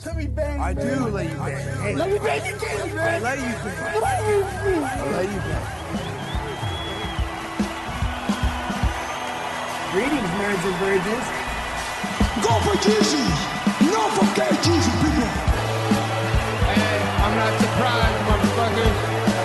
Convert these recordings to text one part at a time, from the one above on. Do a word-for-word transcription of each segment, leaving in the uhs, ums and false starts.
Let me bang, I man. do let you bang. Hey, let me bang you, James, man. I let you bang. I let you bang. Greetings, marrieds and virgins. Go for Jesus. No forget Jesus, people. Hey, I'm not surprised, motherfuckers.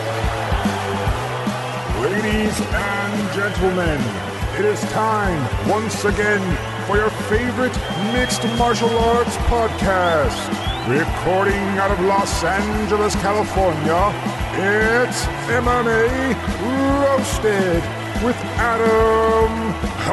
Ladies and gentlemen, it is time once again for your favorite mixed martial arts podcast. Recording out of Los Angeles, California, it's M M A Roasted with Adam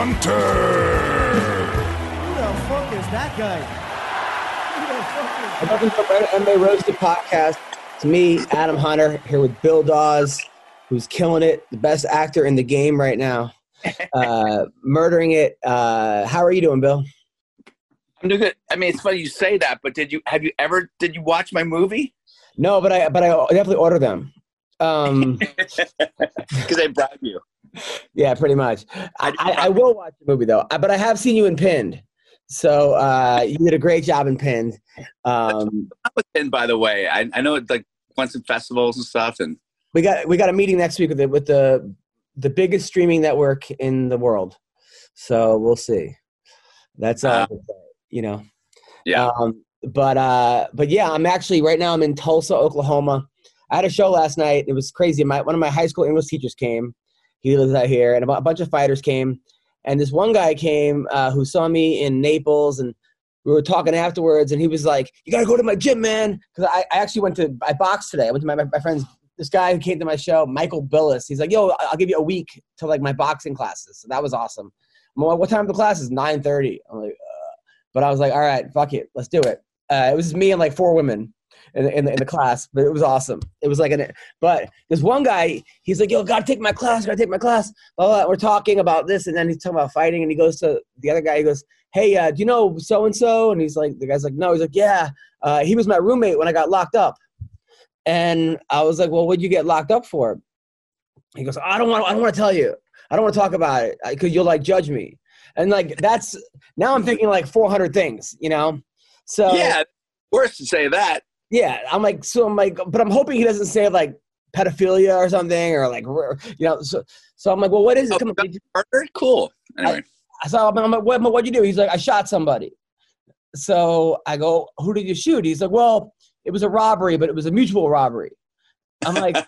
Hunter. Who the fuck is that guy? Who the fuck is Welcome to the M M A Roasted podcast. It's me, Adam Hunter, here with Bill Dawes, who's killing it, the best actor in the game right now. Uh, murdering it. Uh, how are you doing, Bill? I'm doing good. I mean, it's funny you say that, but did you have you ever did you watch my movie? No, but I but I definitely order them. Um, because they bribe you. Yeah, pretty much. I, I, I will watch the movie though, but I have seen you in Pinned, so uh, you did a great job in Pinned. Um, I was Pinned, by the way. I, I know it's like won some festivals and stuff, and we got we got a meeting next week with the, with the the biggest streaming network in the world. So we'll see. That's all, uh, you know. Yeah. Um, but uh, but yeah, I'm actually right now. I'm in Tulsa, Oklahoma. I had a show last night. It was crazy. My one of my high school English teachers came. He lives out here, and a, a bunch of fighters came. And this one guy came uh, who saw me in Naples, and we were talking afterwards. And he was like, "You gotta go to my gym, man," because I, I actually went to I boxed today. I went to my my, my friend's. This guy who came to my show, Michael Billis, he's like, "Yo, I'll give you a week to like my boxing classes." So that was awesome. I'm like, "What time of the class is?" nine thirty. I'm like, uh, but I was like, "All right, fuck it, let's do it." Uh, it was just me and like four women in, in, the, in the class, but it was awesome. It was like an, but this one guy, he's like, "Yo, gotta take my class, gotta take my class." Blah, blah, blah. We're talking about this, and then he's talking about fighting, and he goes to the other guy, he goes, "Hey, uh, do you know so-and-so?" And he's like, the guy's like, "No." He's like, "Yeah, uh, he was my roommate when I got locked up." And I was like, "Well, what'd you get locked up for?" He goes, "I don't want. I don't want to tell you. I don't want to talk about it because you'll like judge me." And like that's now I'm thinking like four hundred things, you know. So yeah, worse to say that. Yeah, I'm like, so I'm like, but I'm hoping he doesn't say like pedophilia or something or like, you know. So so I'm like, well, what is it? Oh, Come on, murder? Cool. Anyway, I, so I'm like, what? What'd you do? He's like, "I shot somebody." So I go, "Who did you shoot?" He's like, "Well, it was a robbery, but it was a mutual robbery." I'm like,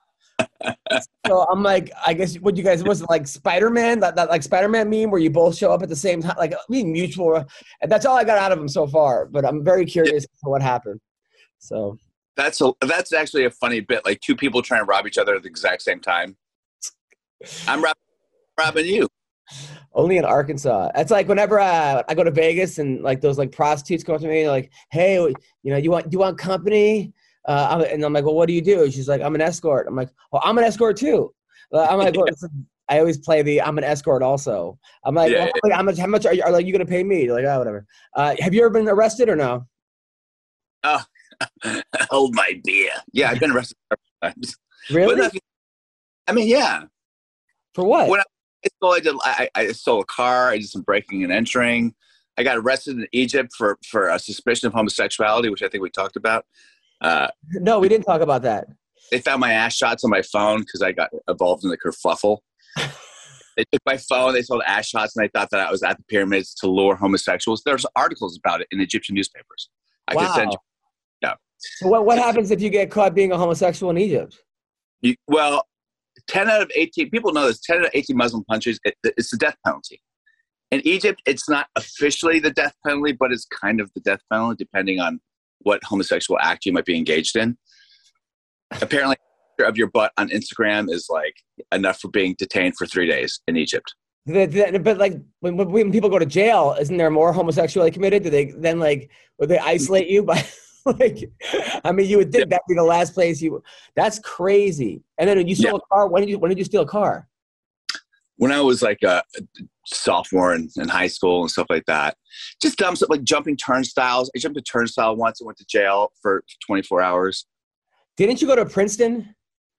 so I'm like, I guess what you guys was it like Spider-Man, that, that like Spider-Man meme where you both show up at the same time, like I mean mutual. And that's all I got out of him so far. But I'm very curious yeah. to what happened. So that's a that's actually a funny bit. Like two people trying to rob each other at the exact same time. I'm rob- robbing you. Only in Arkansas. It's like whenever uh, I go to Vegas and like those like prostitutes come up to me, they're like, "Hey, you know, you want do you want company?" Uh, and I'm like, "Well, what do you do?" She's like, "I'm an escort." I'm like, "Well, I'm an escort too." Uh, I'm like, well, I always play the I'm an escort also. I'm like, yeah, well, yeah. how much? How much are you? Are like you gonna pay me? They're like, "Oh, whatever." Uh, have you ever been arrested or no? Oh, hold my beer. Yeah, I've been arrested several times. Really? But, I mean, yeah. For what? When I, I, did, I, I stole a car. I did some breaking and entering. I got arrested in Egypt for, for a suspicion of homosexuality, which I think we talked about. Uh, no, we didn't talk about that. They found my ass shots on my phone because I got involved in the kerfuffle. They took my phone. They sold ass shots, and they thought that I was at the pyramids to lure homosexuals. There's articles about it in Egyptian newspapers. I wow. could send you. Yeah. So what, what happens if you get caught being a homosexual in Egypt? You, well, ten out of eighteen, people know this, ten out of eighteen Muslim countries, it, it's the death penalty. In Egypt, it's not officially the death penalty, but it's kind of the death penalty, depending on what homosexual act you might be engaged in. Apparently, a picture of your butt on Instagram is like enough for being detained for three days in Egypt. But like when, when people go to jail, isn't there more homosexuality committed? Do they then like, would they isolate you by like, I mean, you would think yeah. that'd be the last place you, that's crazy. And then you stole yeah. a car. When did you, when did you steal a car? When I was like a sophomore in, in high school and stuff like that, just dumb stuff like jumping turnstiles. I jumped a turnstile once and went to jail for twenty-four hours. Didn't you go to Princeton?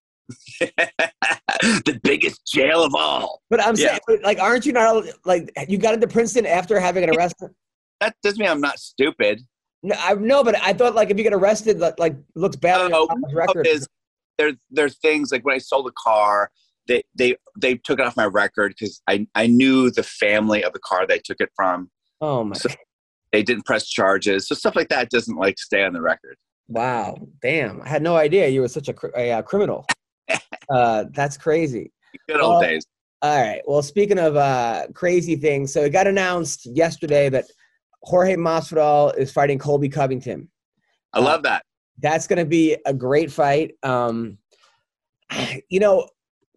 The biggest jail of all. But I'm yeah. saying, like, aren't you not like you got into Princeton after having an arrest? That doesn't mean I'm not stupid. No, I no, but I thought like if you get arrested, like, like looks bad on your Oh, record. is there there are things like when I sold the car, they they they took it off my record because I I knew the family of the car they took it from. Oh my! So they didn't press charges, so stuff like that doesn't like stay on the record. Wow, damn! I had no idea you were such a, cr- a, uh criminal. uh, that's crazy. Good old well, days. All right. Well, speaking of uh, crazy things, so it got announced yesterday that Jorge Masvidal is fighting Colby Covington. I love that. Uh, that's going to be a great fight. Um, you know,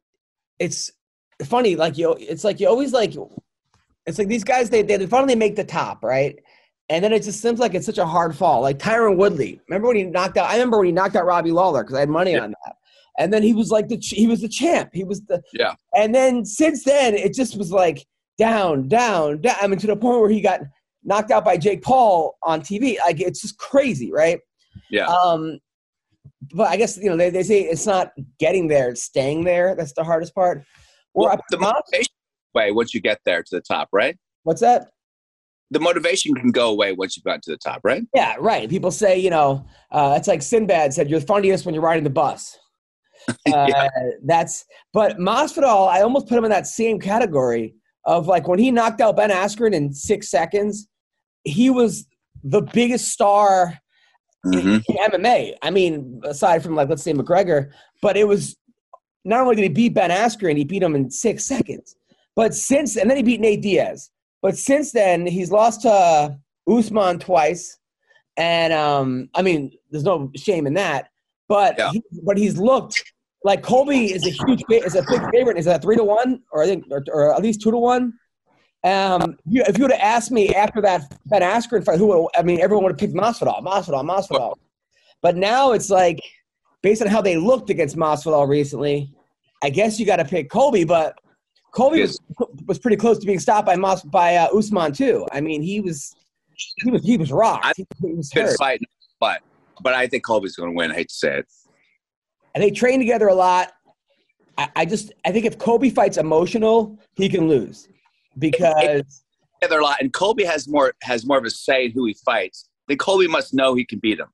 it's funny. Like you, it's like you always like. It's like these guys. They they finally make the top, right? And then it just seems like it's such a hard fall. Like Tyron Woodley. Remember when he knocked out? I remember when he knocked out Robbie Lawler because I had money yeah. on that. And then he was like the he was the champ. He was the yeah. And then since then, it just was like down, down, down. I mean, to the point where he got knocked out by Jake Paul on T V. Like it's just crazy, right? Yeah. Um, but I guess you know they, they say it's not getting there; it's staying there. That's the hardest part. Or well, the motivation way once you get there to the top, right? What's that? The motivation can go away once you've gotten to the top, right? Yeah, right. People say, you know, uh, it's like Sinbad said, "You're funniest when you're riding the bus." Uh, yeah. That's but Masvidal, I almost put him in that same category of like when he knocked out Ben Askren in six seconds, he was the biggest star mm-hmm. in, in M M A. I mean, aside from like let's say McGregor, but it was not only did he beat Ben Askren, he beat him in six seconds. But since and then he beat Nate Diaz. But since then he's lost to Usman twice, and um, I mean, there's no shame in that. But yeah. he, but he's looked. Like Colby is a huge is a big favorite. Is that three to one, or I think, or, or at least two to one? Um, you, if you would have asked me after that Ben Askren fight, who would, I mean, everyone would have picked Masvidal, Masvidal, Masvidal. But now it's like, based on how they looked against Masvidal recently, I guess you got to pick Colby. But Colby was was pretty close to being stopped by Mas, by uh, Usman too. I mean, he was he was he was rocked. I he, he was good hurt. fight, but but I think Colby's going to win. I hate to say it. And they train together a lot. I, I just I think if Colby fights emotional, he can lose because together a lot. And Colby has more has more of a say in who he fights. Then Colby must know he can beat him.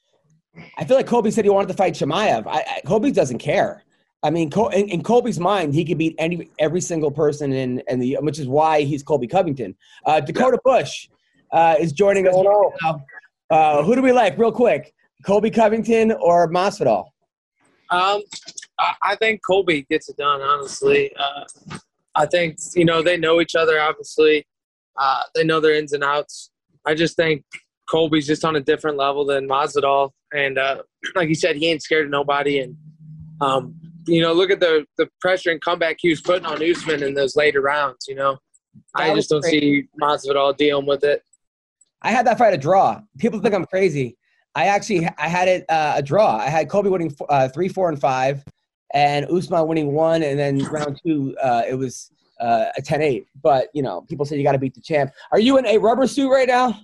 I feel like Colby said he wanted to fight Chimaev. I, I, Colby doesn't care. I mean, Col- in, in Colby's mind, he could beat any every single person in, in the which is why he's Colby Covington. Uh, Dakota yeah. Bush uh, is joining us right now. Uh, who do we like, real quick? Colby Covington or Masvidal? Um, I think Colby gets it done, honestly. Uh, I think, you know, they know each other, obviously. Uh, they know their ins and outs. I just think Colby's just on a different level than Masvidal. And uh, like you said, he ain't scared of nobody. And, um, you know, look at the, the pressure and comeback he was putting on Usman in those later rounds, you know. That I just don't crazy. see Masvidal dealing with it. I had that fight a draw. People think I'm crazy. I actually I had it uh, a draw. I had Colby winning uh, three, four, and five, and Usman winning one, and then round two uh, it was uh, a ten eight. But you know, people say you got to beat the champ. Are you in a rubber suit right now?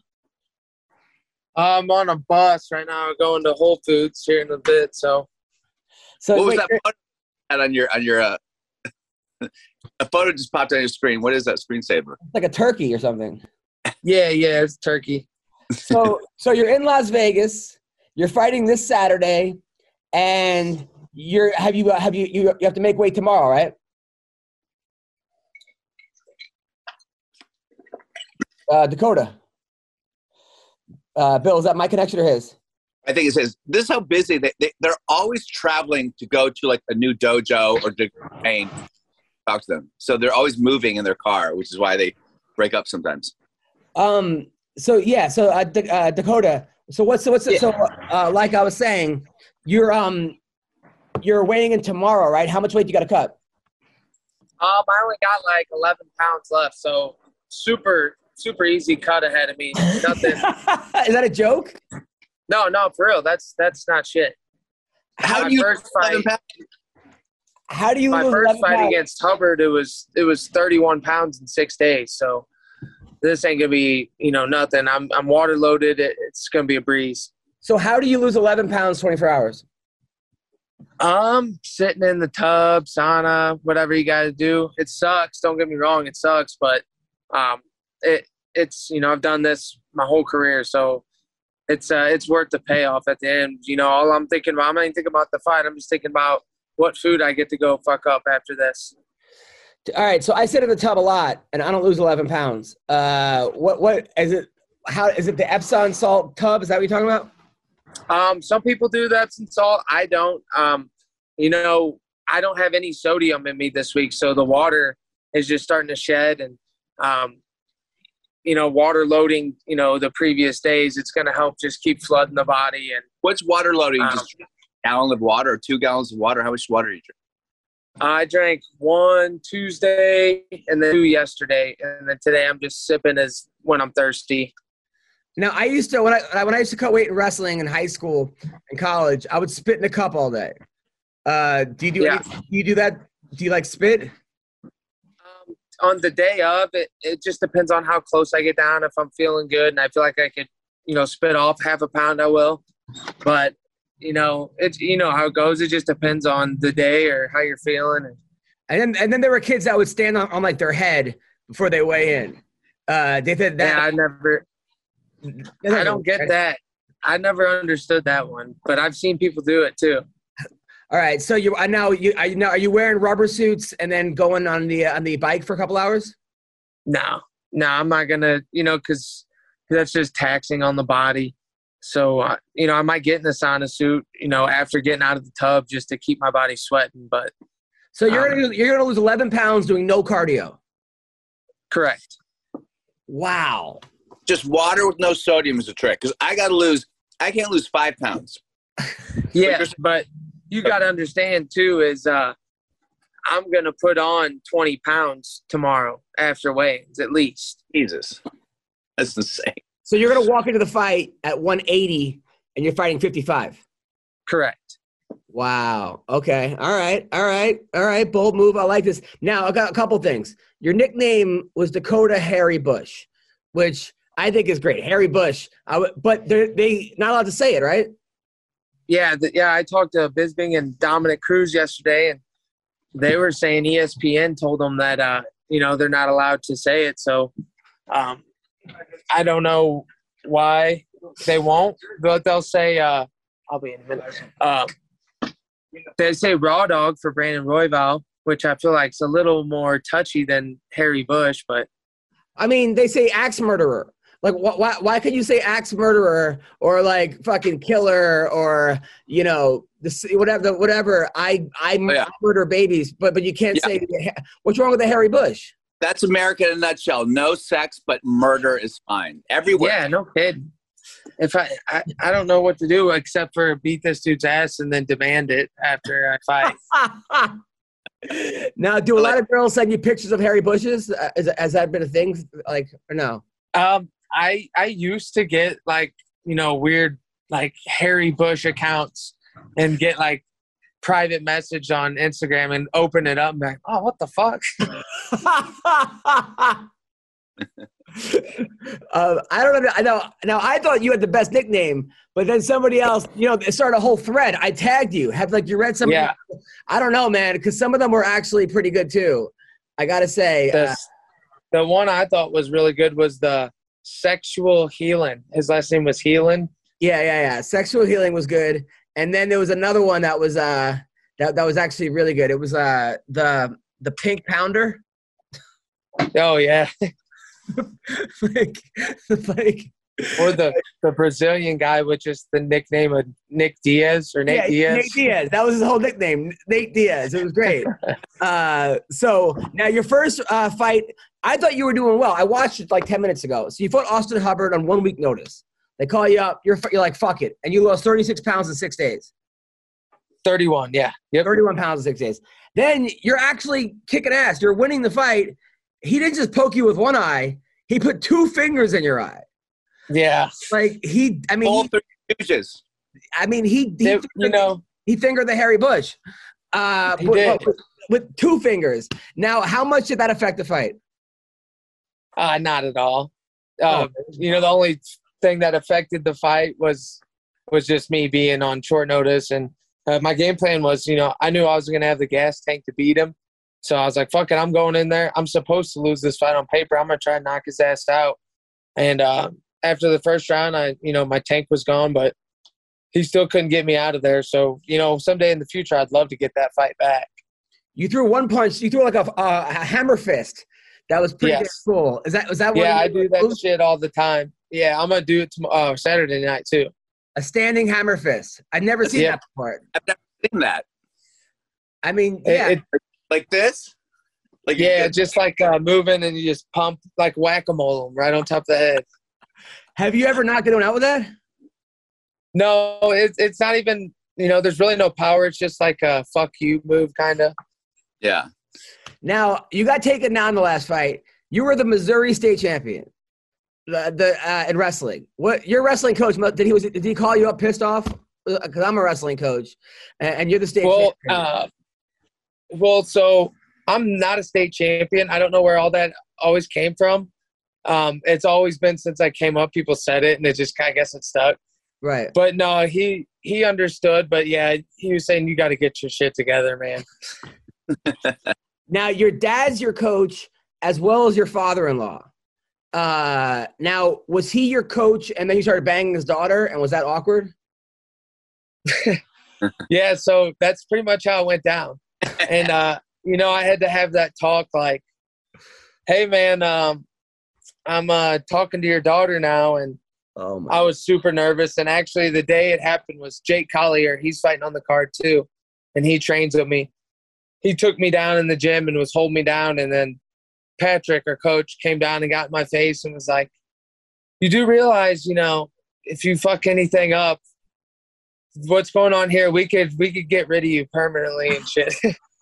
I'm on a bus right now, going to Whole Foods here in a bit. So, so what wait, was that photo on your on your? Uh, a photo just popped on your screen. What is that screensaver? It's like a turkey or something. Yeah, yeah, it's turkey. so, so you're in Las Vegas. You're fighting this Saturday, and you're have you have you you, you have to make weight tomorrow, right? Uh, Dakota. Uh, Bill, is that my connection or his? I think it says this is how busy they, they they're always traveling to go to like a new dojo or to train. Talk to them, so they're always moving in their car, which is why they break up sometimes. Um. So yeah. So uh, D- uh, Dakota. So what's so what's yeah. so uh, like I was saying, you're um you're weighing in tomorrow, right? How much weight you got to cut? Um, I only got like eleven pounds left, so super super easy cut ahead of me. Nothing. Is that a joke? No, no, for real. That's that's not shit. How my do you first fight? How do you my lose first fight pounds? against Hubbard? It was it was thirty-one pounds in six days. So. This ain't gonna be, you know, nothing. I'm I'm water loaded. It, it's gonna be a breeze. So how do you lose eleven pounds twenty-four hours? Um, sitting in the tub, sauna, whatever you got to do. It sucks. Don't get me wrong, it sucks. But um, it it's you know I've done this my whole career, so it's uh, it's worth the payoff at the end. You know, all I'm thinking about, I'm not even thinking about the fight. I'm just thinking about what food I get to go fuck up after this. All right, so I sit in the tub a lot, and I don't lose eleven pounds. Uh, what what is it? How is it? The Epsom salt tub? Is that what you're talking about? Um, some people do that Epsom salt. I don't. Um, you know, I don't have any sodium in me this week, so the water is just starting to shed, and um, you know, water loading. You know, the previous days, it's going to help just keep flooding the body. And What's water loading? Um, Just a gallon of water or two gallons of water? How much water do you drink? I drank one Tuesday and then two yesterday, and then today I'm just sipping as when I'm thirsty. Now, I used to when I when I used to cut weight in wrestling in high school and college, I would spit in a cup all day. Uh, do you do Yeah. any, do you do that? Do you like spit? Um, on the day of, it, it just depends on how close I get down. If I'm feeling good and I feel like I could, you know, spit off half a pound, I will. But you know, it's you know how it goes. It just depends on the day or how you're feeling. And, And then and then there were kids that would stand on, on like their head before they weigh in. Uh, they did that. yeah, I never. I don't get that. I never understood that one, but I've seen people do it too. All right, so you I now you are you now are you wearing rubber suits and then going on the on the bike for a couple hours? No, no, I'm not gonna. You know, because that's just taxing on the body. So uh, you know, I might get in the sauna suit. You know, after getting out of the tub just to keep my body sweating. But So you're um, gonna you're gonna lose eleven pounds doing no cardio. correct. Wow. Just water with no sodium is a trick. Because I got to lose, I can't lose five pounds. Yeah, but you got to understand too is uh, I'm gonna put on twenty pounds tomorrow after weigh-ins at least. Jesus. That's insane. So you're gonna walk into the fight at one eighty and you're fighting fifty-five. Correct. Wow. Okay. All right. All right. All right. Bold move. I like this. Now I got a couple things. Your nickname was Dakota Harry Bush, which I think is great. Harry Bush. I w- but they're they not allowed to say it, right? Yeah, the, yeah. I talked to Bisping and Dominic Cruz yesterday, and they were saying E S P N told them that uh, you know they're not allowed to say it. So um, I don't know why they won't, but they'll say uh, I'll be in a minute. Uh, they say Raw Dog for Brandon Royval, which I feel like is a little more touchy than Harry Bush, but I mean, they say axe murderer. Like, wh- why? Why could you say axe murderer or like fucking killer or you know this whatever whatever? I I Oh, yeah. murder babies, but but you can't Yeah. say what's wrong with the Harry Bush? That's America in a nutshell. No sex, but murder is fine. Everywhere. yeah, no kidding. If I, I I don't know what to do except for beat this dude's ass and then demand it after I fight. Now, do a lot of girls send you pictures of Harry Bushes? Uh, Is, has that been a thing? Like, or no? Um, I I used to get like you know weird like Harry Bush accounts and get like private message on Instagram and open it up and be like, oh, what the fuck? uh, I don't know. I know. Now, I thought you had the best nickname, but then somebody else, you know, it started a whole thread. I tagged you. Have like you read some? Yeah. I don't know, man, because some of them were actually pretty good too. I gotta say. The, Uh, the one I thought was really good was the sexual healing. His last name was Healing. yeah, yeah, yeah. Sexual healing was good, and then there was another one that was uh that that was actually really good. It was uh the the Pink Pounder. Oh yeah, like, like or the the Brazilian guy with just the nickname of Nick Diaz or Nate yeah, Diaz. Nate Diaz. That was his whole nickname, Nate Diaz. It was great. uh, so now your first uh, fight, I thought you were doing well. I watched it like ten minutes ago. So you fought Austin Hubbard on one week notice. They call you up. You're you're like fuck it, and you lost thirty-six pounds in six days. thirty-one, yeah. Yep. thirty-one pounds in six days. Then you're actually kicking ass. You're winning the fight. He didn't just poke you with one eye. He put two fingers in your eye. Yeah. Like he, I mean, All he, three stooges. I mean, he, he They- fingered, you know, he fingered the Harry Bush. Uh, He with, did. with, with two fingers. Now, how much did that affect the fight? uh, not at all. Uh, you know, the only thing that affected the fight was was just me being on short notice. And uh, my game plan was, you know, I knew I was going to have the gas tank to beat him. So I was like, fuck it, I'm going in there. I'm supposed to lose this fight on paper. I'm going to try and knock his ass out. And, uh, after the first round, I you know my tank was gone, but he still couldn't get me out of there. So you know, someday in the future, I'd love to get that fight back. You threw one punch. You threw like a, a hammer fist. That was pretty Yes. cool. Is that was that? One Yeah, of I your do that moves? shit all the time. Yeah, I'm gonna do it tomorrow, uh, Saturday night too. A standing hammer fist. I've never seen Yeah. that before. I've never seen that. I mean, It- yeah. it- Like this? Like yeah, just like uh, moving and you just pump like whack-a-mole 'em right on top of the head. Have you ever knocked anyone out with that? No, it's it's not even. You know, there's really no power. It's just like a fuck you move, kind of. yeah. Now you got taken down the last fight. You were the Missouri state champion, the, the uh, in wrestling. What your wrestling coach did he was did he call you up pissed off? Because I'm a wrestling coach, and, and you're the state Well, champion. uh, well, so I'm not a state champion. I don't know where all that always came from. Um, it's always been since I came up. People said it, and it just I guess it stuck. Right. But no, he he understood. But yeah, he was saying you got to get your shit together, man. Now your dad's your coach as well as your father-in-law. Uh, now was he your coach, and then you started banging his daughter, and was that awkward? Yeah, so that's pretty much how it went down. And uh, you know, I had to have that talk like, "Hey, man, um, I'm uh, talking to your daughter now," and Oh my! I was super nervous. And actually, the day it happened was Jake Collier. He's fighting on the card too, and he trains with me. He took me down in the gym and was holding me down, and then Patrick, our coach, came down and got in my face and was like, "You do realize, you know, if you fuck anything up, what's going on here? We could we could get rid of you permanently and shit."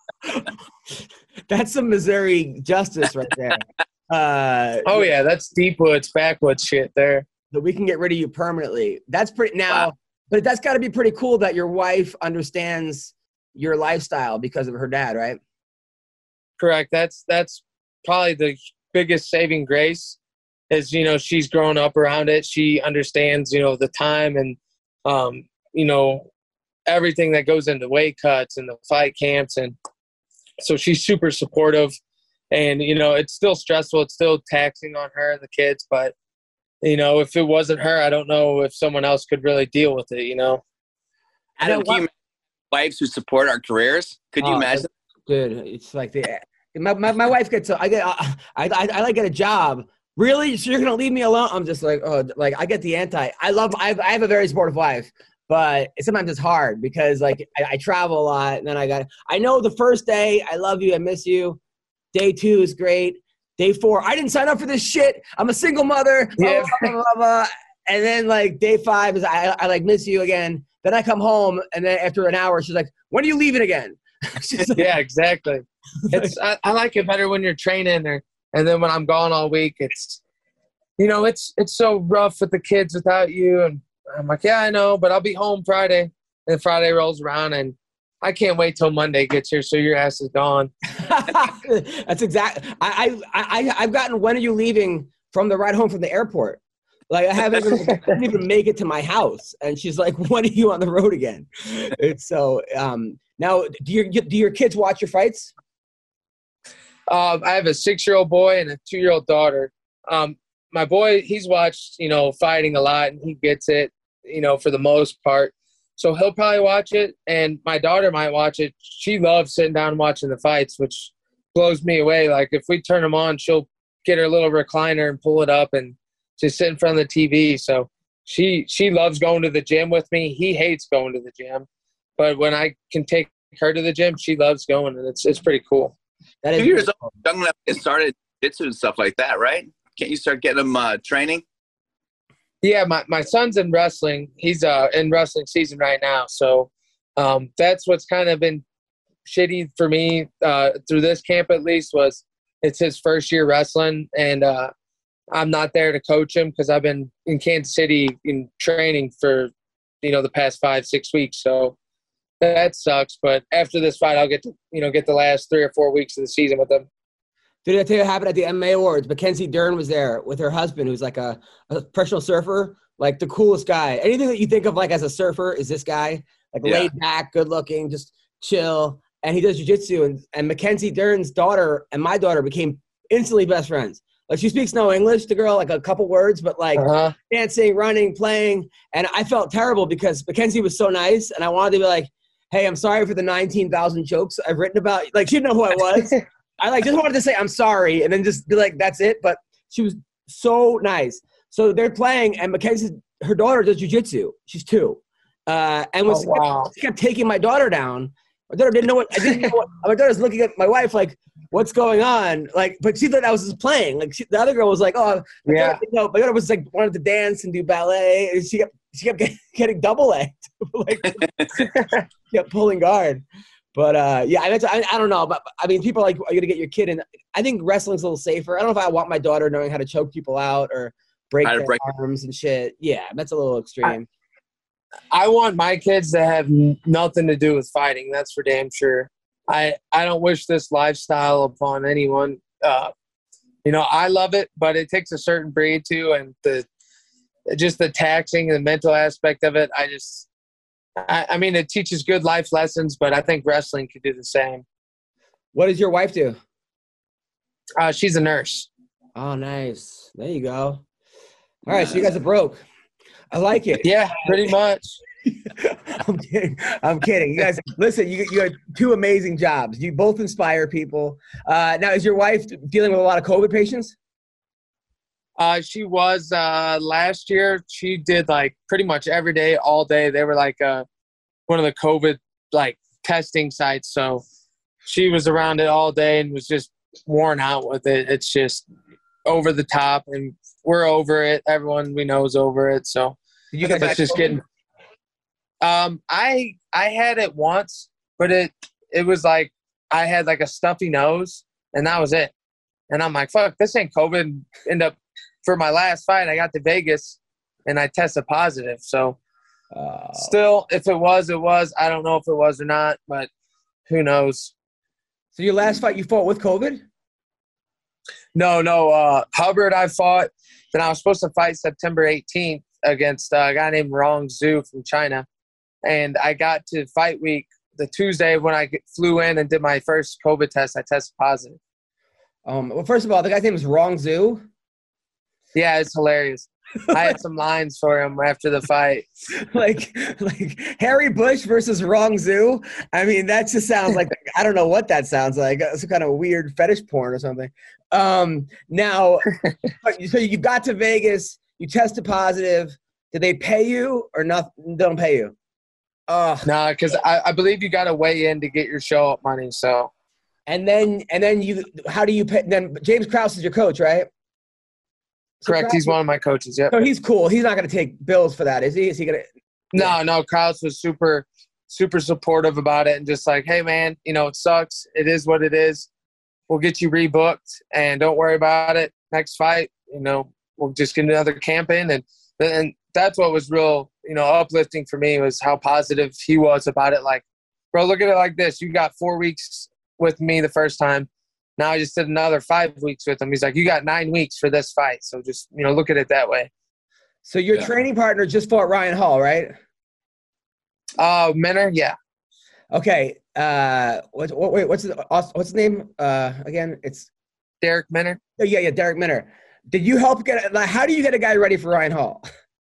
That's some Missouri justice right there. Uh, Oh yeah, that's deep woods, backwoods shit there. that we can get rid of you permanently. That's pretty now, Wow. but that's got to be pretty cool that your wife understands your lifestyle because of her dad, right? Correct. That's that's probably the biggest saving grace is, you know, she's grown up around it. She understands, you know, the time and, um, you know, everything that goes into weight cuts and the fight camps. And so she's super supportive. And, you know, it's still stressful. It's still taxing on her and the kids. But, you know, if it wasn't her, I don't know if someone else could really deal with it, you know? Adam, what- can you imagine wives who support our careers? Could you Oh, imagine? Dude, it's like the my, my, my wife gets a, I get I, I I like get a job. Really? So you're gonna leave me alone? I'm just like, oh, like I get the anti. I love. I have, I have a very supportive wife, but sometimes it's hard because like I, I travel a lot, and then I got. I know the first day, I love you, I miss you. Day two is great. Day four, I didn't sign up for this shit. I'm a single mother. Yeah. Blah, blah, blah, blah, blah. And then like day five is I, I like miss you again. Then I come home, and then after an hour, she's like, "When are you leaving again?" She's like, Yeah, exactly. It's I, I like it better when you're training, or and then when I'm gone all week, it's you know it's it's so rough with the kids without you. And I'm like, yeah, I know, but I'll be home Friday. And Friday rolls around, and I can't wait till Monday gets here, so your ass is gone. That's exactly. I, I I I've gotten "When are you leaving?" from the ride home from the airport. Like I haven't even, I didn't even make it to my house, and she's like, "When are you on the road again?" It's so. Um, now, do your do your kids watch your fights? Um, I have a six-year-old boy and a two-year-old daughter. Um, my boy, he's watched, you know, fighting a lot, and he gets it, you know, for the most part. So he'll probably watch it, and my daughter might watch it. She loves sitting down and watching the fights, which blows me away. Like, if we turn them on, she'll get her little recliner and pull it up and just sit in front of the T V. So she she loves going to the gym with me. He hates going to the gym. But when I can take her to the gym, she loves going, and it's it's pretty cool. That Two years old, young enough to get started jiu-jitsu and stuff like that, right? Can't you start getting them uh, training? Yeah, my, my son's in wrestling. He's uh, in wrestling season right now. So um, that's what's kind of been shitty for me uh, through this camp at least was it's his first year wrestling, and uh, I'm not there to coach him because I've been in Kansas City in training for, you know, the past five, six weeks. So that sucks. But after this fight, I'll get to, you know, get the last three or four weeks of the season with him. Did I tell you what happened at the M M A Awards? Mackenzie Dern was there with her husband, who's like a, a professional surfer, like the coolest guy. Anything that you think of like as a surfer is this guy, like Yeah. laid back, good looking, just chill. And he does jiu-jitsu. And, and Mackenzie Dern's daughter and my daughter became instantly best friends. Like she speaks no English, the girl, like a couple words, but like Uh-huh. dancing, running, playing. And I felt terrible because Mackenzie was so nice. And I wanted to be like, hey, I'm sorry for the nineteen thousand jokes I've written about. Like she didn't know who I was. I like just wanted to say I'm sorry and then just be like, that's it. But she was so nice. So they're playing and Mackenzie, her daughter does jujitsu. She's two. Uh, and was Oh, wow. she kept taking my daughter down. My daughter didn't know what I didn't know what my daughter's looking at my wife like, what's going on? Like, but she thought I was just playing. Like she, the other girl was like, oh, my Yeah. daughter, no, my daughter was like wanted to dance and do ballet, and she kept she kept getting, getting double legged, like she kept pulling guard. But uh, yeah, I, mean, I I don't know, but I mean, people are like, are you gonna get your kid in? I think wrestling's a little safer. I don't know if I want my daughter knowing how to choke people out or break How to their break- arms and shit. Yeah, that's a little extreme. I want my kids to have n- nothing to do with fighting. That's for damn sure. I, I don't wish this lifestyle upon anyone. Uh, you know, I love it, but it takes a certain breed too, and the just the taxing and the mental aspect of it. I just, I, I mean, it teaches good life lessons, but I think wrestling could do the same. What does your wife do? Uh, she's a nurse. Oh, nice. There you go. All right, so you guys are broke. I like it. Yeah, pretty much. I'm kidding. I'm kidding. You guys, listen, you you had two amazing jobs. You both inspire people. Uh, now, is your wife dealing with a lot of COVID patients? Uh, she was uh, last year. She did like pretty much every day, all day. They were like uh, one of the COVID like testing sites. So she was around it all day and was just worn out with it. It's just over the top, and we're over it. Everyone we know is over it. So Did you guys it's have just COVID? getting. Um, I I had it once, but it it was like I had like a stuffy nose, and that was it. And I'm like, fuck, this ain't COVID. End up for my last fight, I got to Vegas, and I tested positive. So Oh. still, if it was, it was. I don't know if it was or not, but who knows? So your last fight, you fought with COVID? No, no. Uh, Hubbard, I fought. Then I was supposed to fight September eighteenth against uh, a guy named Rong Zhu from China. And I got to fight week the Tuesday when I flew in and did my first COVID test. I tested positive. Um, well, first of all, the guy's name is Rong Zhu. Yeah, it's hilarious. I had some lines for him after the fight. like, like Harry Bush versus Rong Zhu. I mean, that just sounds like I don't know what that sounds like. Some kind of weird fetish porn or something. Um, now, so you got to Vegas. You tested positive. Did they pay you or not? Don't pay you? Oh, No, because I, I believe you got to weigh in to get your show up money. So and then and then you. How do you pay? Then James Krause is your coach, right? So correct. Krause- He's one of my coaches. Yep. So he's cool. He's not going to take bills for that, is he? Is he going to? No, no. Kraus was super, super supportive about it and just like, hey, man, you know, it sucks. It is what it is. We'll get you rebooked and don't worry about it. Next fight, you know, we'll just get another camp in. And, and that's what was real, you know, uplifting for me was how positive he was about it. Like, bro, look at it like this. You got four weeks with me the first time. Now I just did another five weeks with him. He's like, you got nine weeks for this fight. So just, you know, look at it that way. So your Yeah. training partner just fought Ryan Hall, right? Uh, Menor, yeah. Okay. Uh, what, what, wait, what's the, what's his name? Uh, again, it's Derek Menor. oh, yeah, yeah, Derek Minner. Did you help get? Like, how do you get a guy ready for Ryan Hall?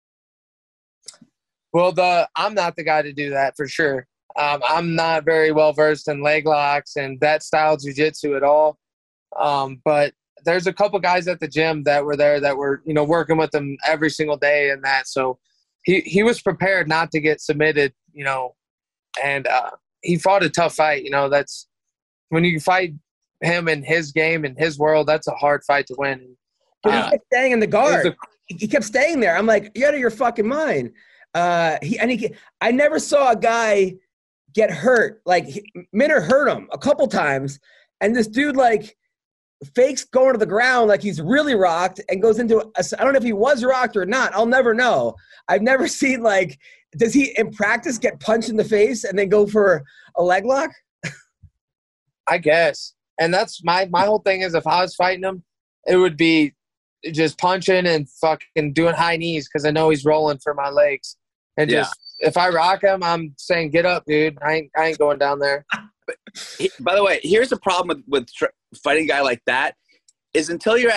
Well, the I'm not the guy to do that for sure. Um, I'm not very well versed in leg locks and that style jiu-jitsu at all. Um, but there's a couple guys at the gym that were there that were, you know, working with him every single day and that. So he, he was prepared not to get submitted, you know, and uh, he fought a tough fight. You know, that's when you fight him in his game, in his world, that's a hard fight to win. But Uh, he kept staying in the guard. it was he kept staying there. I'm like, you're out of your fucking mind. Uh, he and he. I never saw a guy get hurt. Like he, Minner hurt him a couple times, and this dude like fakes going to the ground like he's really rocked and goes into. A, I don't know if he was rocked or not. I'll never know. I've never seen like. Does he in practice get punched in the face and then go for a leg lock? I guess. And that's my, my whole thing is if I was fighting him, it would be just punching and fucking doing high knees because I know he's rolling for my legs. And Yeah. just if I rock him, I'm saying, get up, dude. I ain't, I ain't going down there. He- by the way, here's the problem with, with tr- fighting a guy like that is until you're at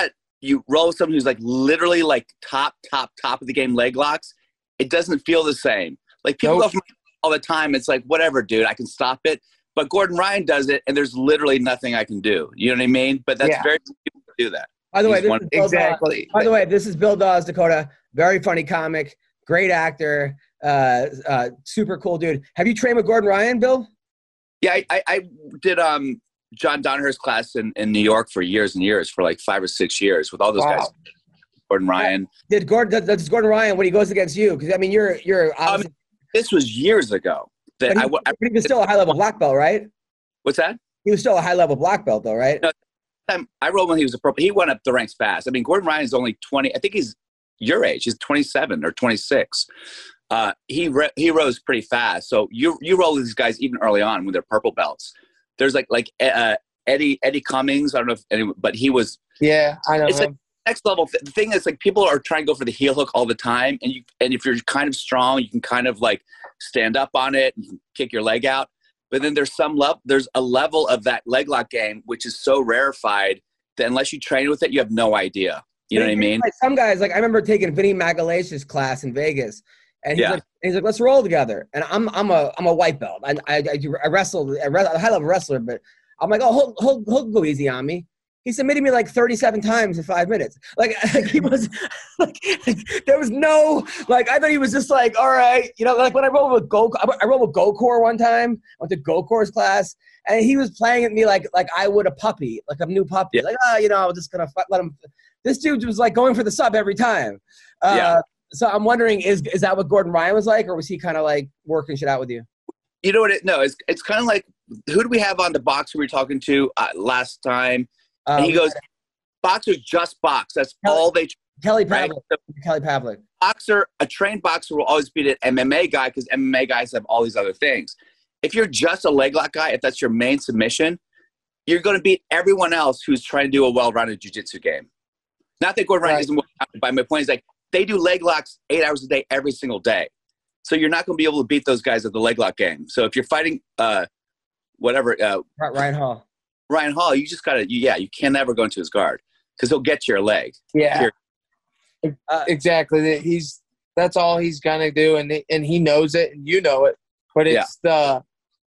you roll with someone who's like literally like top, top, top of the game leg locks, it doesn't feel the same. Like people Nope. go from all the time. It's like, whatever, dude, I can stop it. But Gordon Ryan does it, and there's literally nothing I can do. You know what I mean? But that's Yeah. very few people do that. By the way, He's this one- is Bill Dawes. Exactly. By the way, this is Bill Dawes, Dakota. Very funny comic, great actor, uh, uh, super cool dude. Have you trained with Gordon Ryan, Bill? Yeah, I, I, I did um, John Donahur's class in, in New York for years and years, for like five or six years with all those Wow. guys. Gordon Ryan. Did Gordon? Does, does Gordon Ryan when he goes against you? Because I mean, you're you're obviously, This was years ago. That but he, I, w- I- but he was still a high level black belt, right? what's that? He was still a high level black belt, though, right? No. Time I rolled when he was a pro. He went up the ranks fast. I mean, Gordon Ryan's only twenty. I think he's your age. He's twenty-seven or twenty-six. Uh, he re- he rose pretty fast. So you you roll with these guys even early on when they're purple belts. There's like like uh, Eddie Eddie Cummings. I don't know if anyone, but he was Yeah, I know It's like him. next level. The thing is, like, people are trying to go for the heel hook all the time, and you and if you're kind of strong, you can kind of like stand up on it and you can kick your leg out. But then there's some level, there's a level of that leg lock game which is so rarefied that unless you train with it, you have no idea. You know what I mean? Like some guys, like I remember taking Vinny Magalhaes' class in Vegas, and he's Yeah. like, he's like, let's roll together. And I'm I'm a I'm a white belt. I I, I, do, I wrestled a high level wrestler, but I'm like, oh, he'll, he'll he'll go easy on me. He submitted me like thirty-seven times in five minutes. Like, like he was, like, like, there was no, like, I thought he was just like, all right, you know, like when I rolled with Go, I rolled with Gokor one time. I went to Gokor's class, and he was playing at me like, like I would a puppy, like a new puppy. Yeah. Like, oh, you know, I was just gonna let him. This dude was like going for the sub every time. Uh, Yeah. So I'm wondering, is is that what Gordon Ryan was like, or was he kind of like working shit out with you? You know what? It, no, it's it's kind of like, who do we have on the box we were talking to uh, last time? Um, And he goes, boxers just box. That's Kelly- all they Kelly right? Pavlik. The Kelly Pavlik. boxer, a trained boxer will always beat an M M A guy because M M A guys have all these other things. If you're just a leg lock guy, if that's your main submission, you're going to beat everyone else who's trying to do a well-rounded jiu-jitsu game. Not that Gordon Ryan Right. isn't well-rounded, but my point is, like, they do leg locks eight hours a day every single day. So you're not going to be able to beat those guys at the leg lock game. So if you're fighting uh, whatever, uh, Ryan Hall. Ryan Hall, you just got to, yeah, you can never go into his guard because he'll get to your leg. Yeah, Here. Uh, exactly. He's that's all he's gonna do, and and he knows it, and you know it. But it's the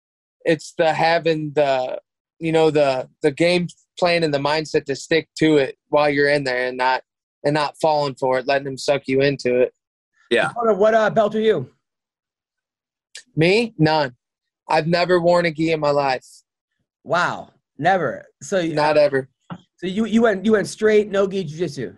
it's the having the you know the the game plan and the mindset to stick to it while you're in there and not and not falling for it, letting him suck you into it. Yeah. Dakota, what uh, belt are you? Me, none. I've never worn a gi in my life, Wow, never. So you, not ever. so you you went you went straight no gi jiu-jitsu.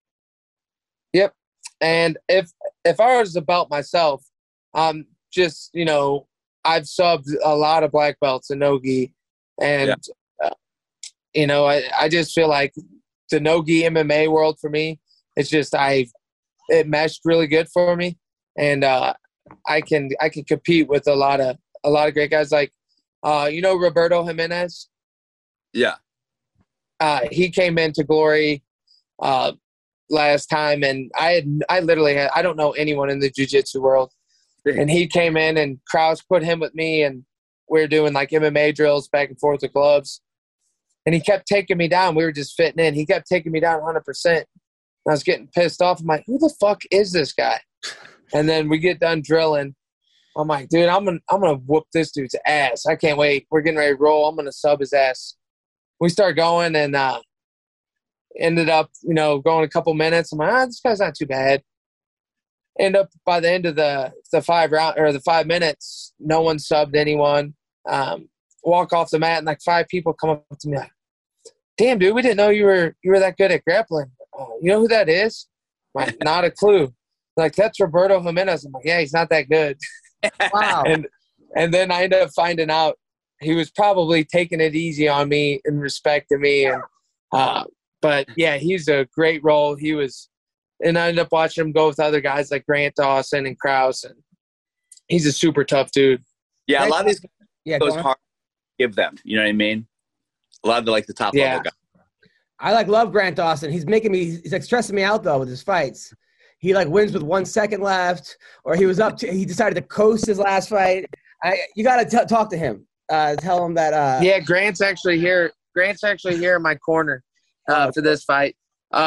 And if if I was a belt myself, um, just you know, I've subbed a lot of black belts in no gi, and uh, you know, I, I just feel like the no gi M M A world for me, it's just I it meshed really good for me, and uh, I can I can compete with a lot of a lot of great guys like uh, you know Roberto Jimenez. Yeah. Uh, he came into Glory uh, last time, and I had I literally had I don't know anyone in the jiu-jitsu world, and he came in, and Kraus put him with me, and we were doing like M M A drills back and forth with gloves, and he kept taking me down. We were just fitting in. He kept taking me down one hundred percent. I was getting pissed off. I'm like, who the fuck is this guy? And then we get done drilling. I'm like, dude, I'm gonna I'm gonna whoop this dude's ass. I can't wait. We're getting ready to roll. I'm gonna sub his ass. We start going, and uh, ended up, you know, going a couple minutes. I'm like, ah, this guy's not too bad. End up by the end of the the five round or the five minutes, no one subbed anyone. Um, walk off the mat, and like five people come up to me like, "Damn, dude, we didn't know you were you were that good at grappling. Oh, you know who that is?" I'm like, not a clue. Like, that's Roberto Jimenez. I'm like, yeah, he's not that good. Wow. And and then I ended up finding out he was probably taking it easy on me and respecting me. And uh, but yeah, he's a great role. He was, and I ended up watching him go with other guys like Grant Dawson and Kraus, and he's a super tough dude. Yeah, a lot of these Yeah, goes go on. hard to give them. You know what I mean? A lot of the like the top Yeah. level guys. I like love Grant Dawson. He's making me he's like stressing me out though with his fights. He like wins with one second left, or he was up to he decided to coast his last fight. I you got to talk to him. Uh, tell him that. Uh, Yeah, Grant's actually here. Grant's actually here in my corner uh, for this fight. Uh,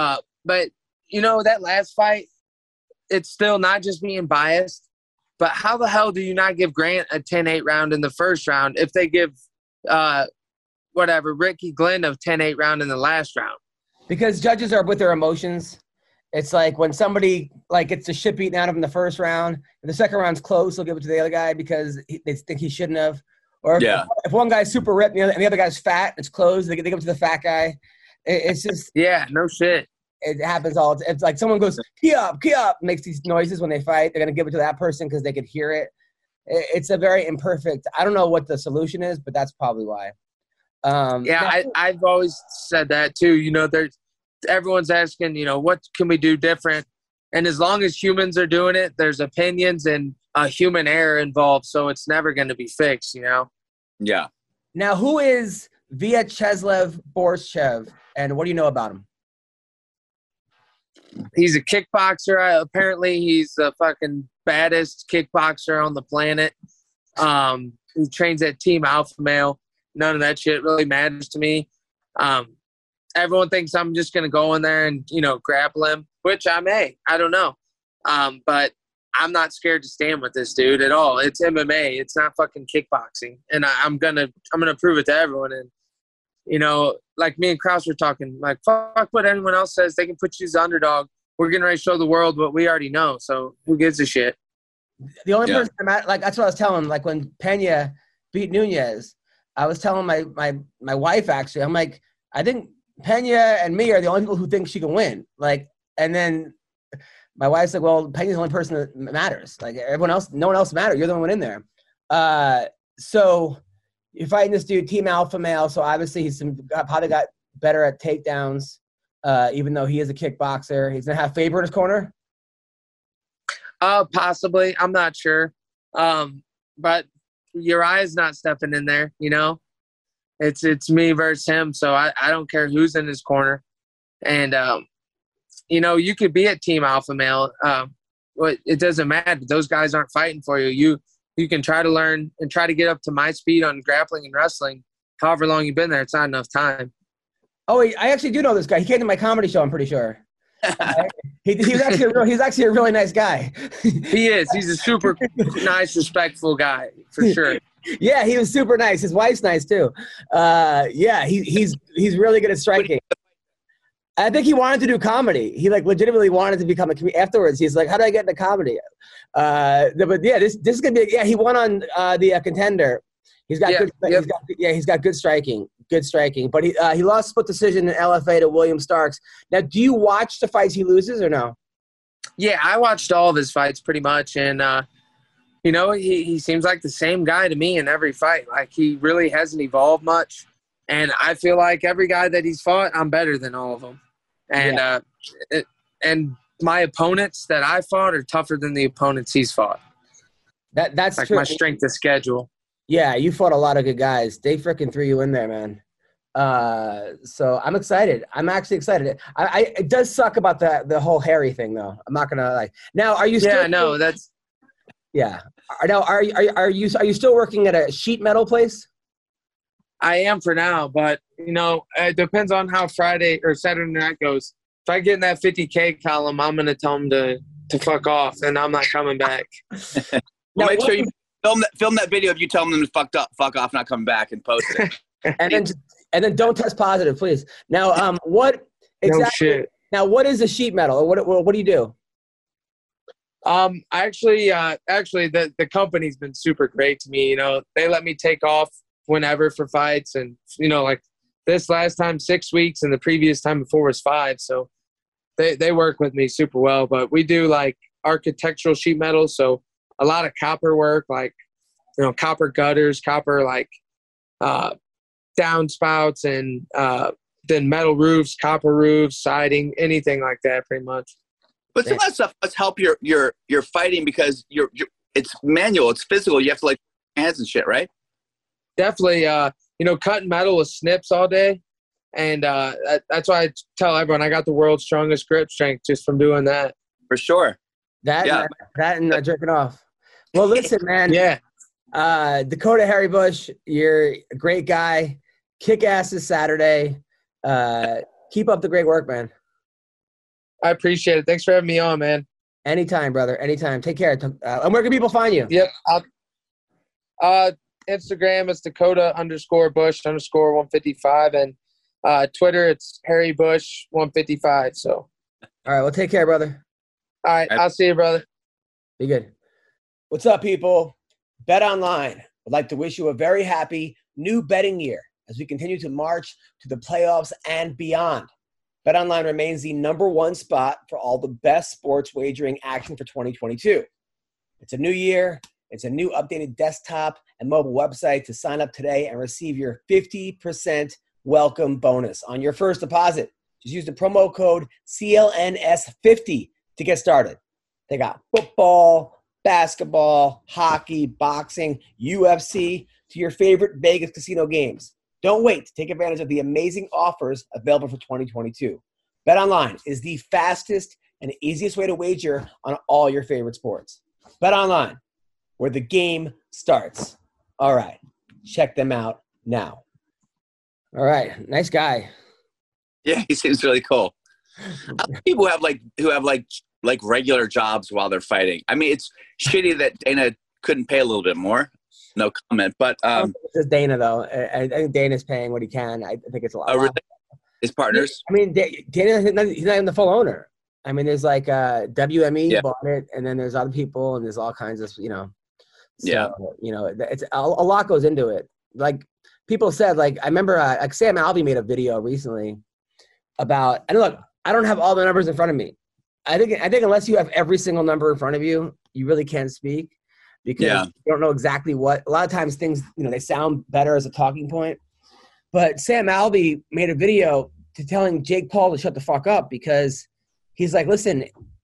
but you know that last fight, it's still not just being biased, but how the hell do you not give Grant a ten eight round in the first round if they give uh, whatever Ricky Glenn a ten eight round in the last round? Because judges are with their emotions. It's like when somebody like gets the shit beaten out of him in the first round, and the second round's close, they'll give it to the other guy because he, they think he shouldn't have. Or if, Yeah. if one guy's super ripped and the, other, and the other guy's fat, it's closed, they, they give it to the fat guy. It, it's just Yeah, no shit. it happens all. It's like someone goes key up, key up, makes these noises when they fight. They're gonna give it to that person because they could hear it. it. It's a very imperfect. I don't know what the solution is, but that's probably why. Um, Yeah, now- I, I've always said that too. You know, there's everyone's asking, you know, what can we do different? And as long as humans are doing it, there's opinions and a human error involved, so it's never going to be fixed. You know. Yeah. Now, who is Vyacheslav Borshev, and what do you know about him? He's a kickboxer. Uh, apparently, he's the fucking baddest kickboxer on the planet. Um, he trains at Team Alpha Male. None of that shit really matters to me. Um, everyone thinks I'm just going to go in there and, you know, grapple him, which I may. I don't know. Um, but I'm not scared to stand with this dude at all. It's M M A. It's not fucking kickboxing. And I, I'm going to I'm gonna prove it to everyone. And, you know, like me and Kraus were talking, like, fuck what anyone else says. They can put you as the underdog. We're getting ready to show the world what we already know. So who gives a shit? The only Yeah. person I'm at, like that's what I was telling. Like when Pena beat Nunez, I was telling my my my wife actually. I'm like, I think Pena and me are the only people who think she can win. Like, and then my wife's like, well, Pena's the only person that matters. Like everyone else, no one else matters. You're the one in there. Uh, so you're fighting this dude, Team Alpha Male. So obviously he's some, probably got better at takedowns. Uh, even though he is a kickboxer, he's gonna have Faber in his corner. Uh, possibly. I'm not sure. Um, but Uriah's not stepping in there, you know? It's it's me versus him, so I, I don't care who's in his corner. And, um, you know, you could be at Team Alpha Male. Um, but it doesn't matter. Those guys aren't fighting for you. You you can try to learn and try to get up to my speed on grappling and wrestling. However long you've been there, it's not enough time. Oh, I actually do know this guy. He came to my comedy show, I'm pretty sure. Uh, he, he was actually a real, he's actually a really nice guy. He is. He's a super nice, respectful guy, for sure. Yeah, he was super nice. His wife's nice too. Uh, yeah, he, he's he's really good at striking. I think he wanted to do comedy. He like legitimately wanted to become a comedian. Afterwards, he's like, "How do I get into comedy?" Uh, but yeah, this this is gonna be. Yeah, he won on uh, the uh, Contender. He's got Yeah, good. yep. He's got, yeah, he's got good striking. Good striking. But he uh, he lost split decision in L F A to William Starks. Now, do you watch the fights he loses or no? Yeah, I watched all of his fights pretty much, and uh, you know, he, he seems like the same guy to me in every fight. Like he really hasn't evolved much, and I feel like every guy that he's fought, I'm better than all of them. And Yeah. uh, it, and my opponents that I fought are tougher than the opponents he's fought. That that's Like true. my strength of schedule. Yeah, you fought a lot of good guys. They freaking threw you in there, man. Uh, so I'm excited. I'm actually excited. I, I it does suck about the the whole Harry thing, though. I'm not gonna like. Now, are you? Still, Yeah, no, that's Yeah. Are, now, are you are, you- are you are you still working at a sheet metal place? I am for now, but you know, it depends on how Friday or Saturday night goes. If I get in that fifty K column, I'm gonna tell them to to fuck off, and I'm not coming back. Well, Now, make what sure you is- film that film that video of you telling them to fuck up, fuck off, not coming back, and post it. And then and then don't test positive, please. Now, um, what exactly? No shit. Now, what is a sheet metal? Or what what, what do you do? Um, actually, uh, actually, the the company's been super great to me. You know, they let me take off whenever for fights, and you know, like this last time six weeks, and the previous time before was five. So they they work with me super well. But we do like architectural sheet metal, so a lot of copper work, like you know, copper gutters, copper like uh, downspouts, and uh, then metal roofs, copper roofs, siding, anything like that, pretty much. But some of that stuff must help your your your fighting because you're, you're it's manual, it's physical. You have to like hands and shit, right? Definitely, uh, you know, cutting metal with snips all day. And uh, that, that's why I tell everyone I got the world's strongest grip strength just from doing that. For sure. That Yeah. and, that and uh, jerking off. Well, listen, man. Yeah. Uh, Dakota Harry Bush, you're a great guy. Kick ass this Saturday. Uh, keep up the great work, man. I appreciate it. Thanks for having me on, man. Anytime, brother. Anytime. Take care. Uh, and where can people find you? Yep. I'll, uh, Instagram is Dakota underscore Bush underscore one fifty-five, and uh, Twitter it's Harry Bush one fifty-five. So. All right. Well, take care, brother. All right. I'll see you, brother. Be good. What's up, people? BetOnline would like to wish you a very happy new betting year as we continue to march to the playoffs and beyond. BetOnline remains the number one spot for all the best sports wagering action for twenty twenty-two. It's a new year. It's a new updated desktop and mobile website to sign up today and receive your fifty percent welcome bonus on your first deposit. Just use the promo code C L N S fifty to get started. They got football, basketball, hockey, boxing, U F C, to your favorite Vegas casino games. Don't wait to take advantage of the amazing offers available for twenty twenty-two. BetOnline is the fastest and easiest way to wager on all your favorite sports. BetOnline, where the game starts. All right, check them out now. All right, nice guy. Yeah, he seems really cool. Other people who have like who have like like regular jobs while they're fighting. I mean, it's shitty that Dana couldn't pay a little bit more. No comment, but um, I don't think it's Dana though. I, I think Dana's paying what he can. I think it's a lot. Oh, really? His partners? I mean, Dana, he's not even the full owner. I mean, there's like uh, W M E yeah. bought it, and then there's other people, and there's all kinds of, you know. So, yeah. You know, it's a, a lot goes into it. Like people said, like I remember, uh, like Sam Alvey made a video recently about. And look, I don't have all the numbers in front of me. I think I think unless you have every single number in front of you, you really can't speak because yeah. you don't know exactly what. A lot of times things, you know, they sound better as a talking point. But Sam Alvey made a video to telling Jake Paul to shut the fuck up because he's like, listen,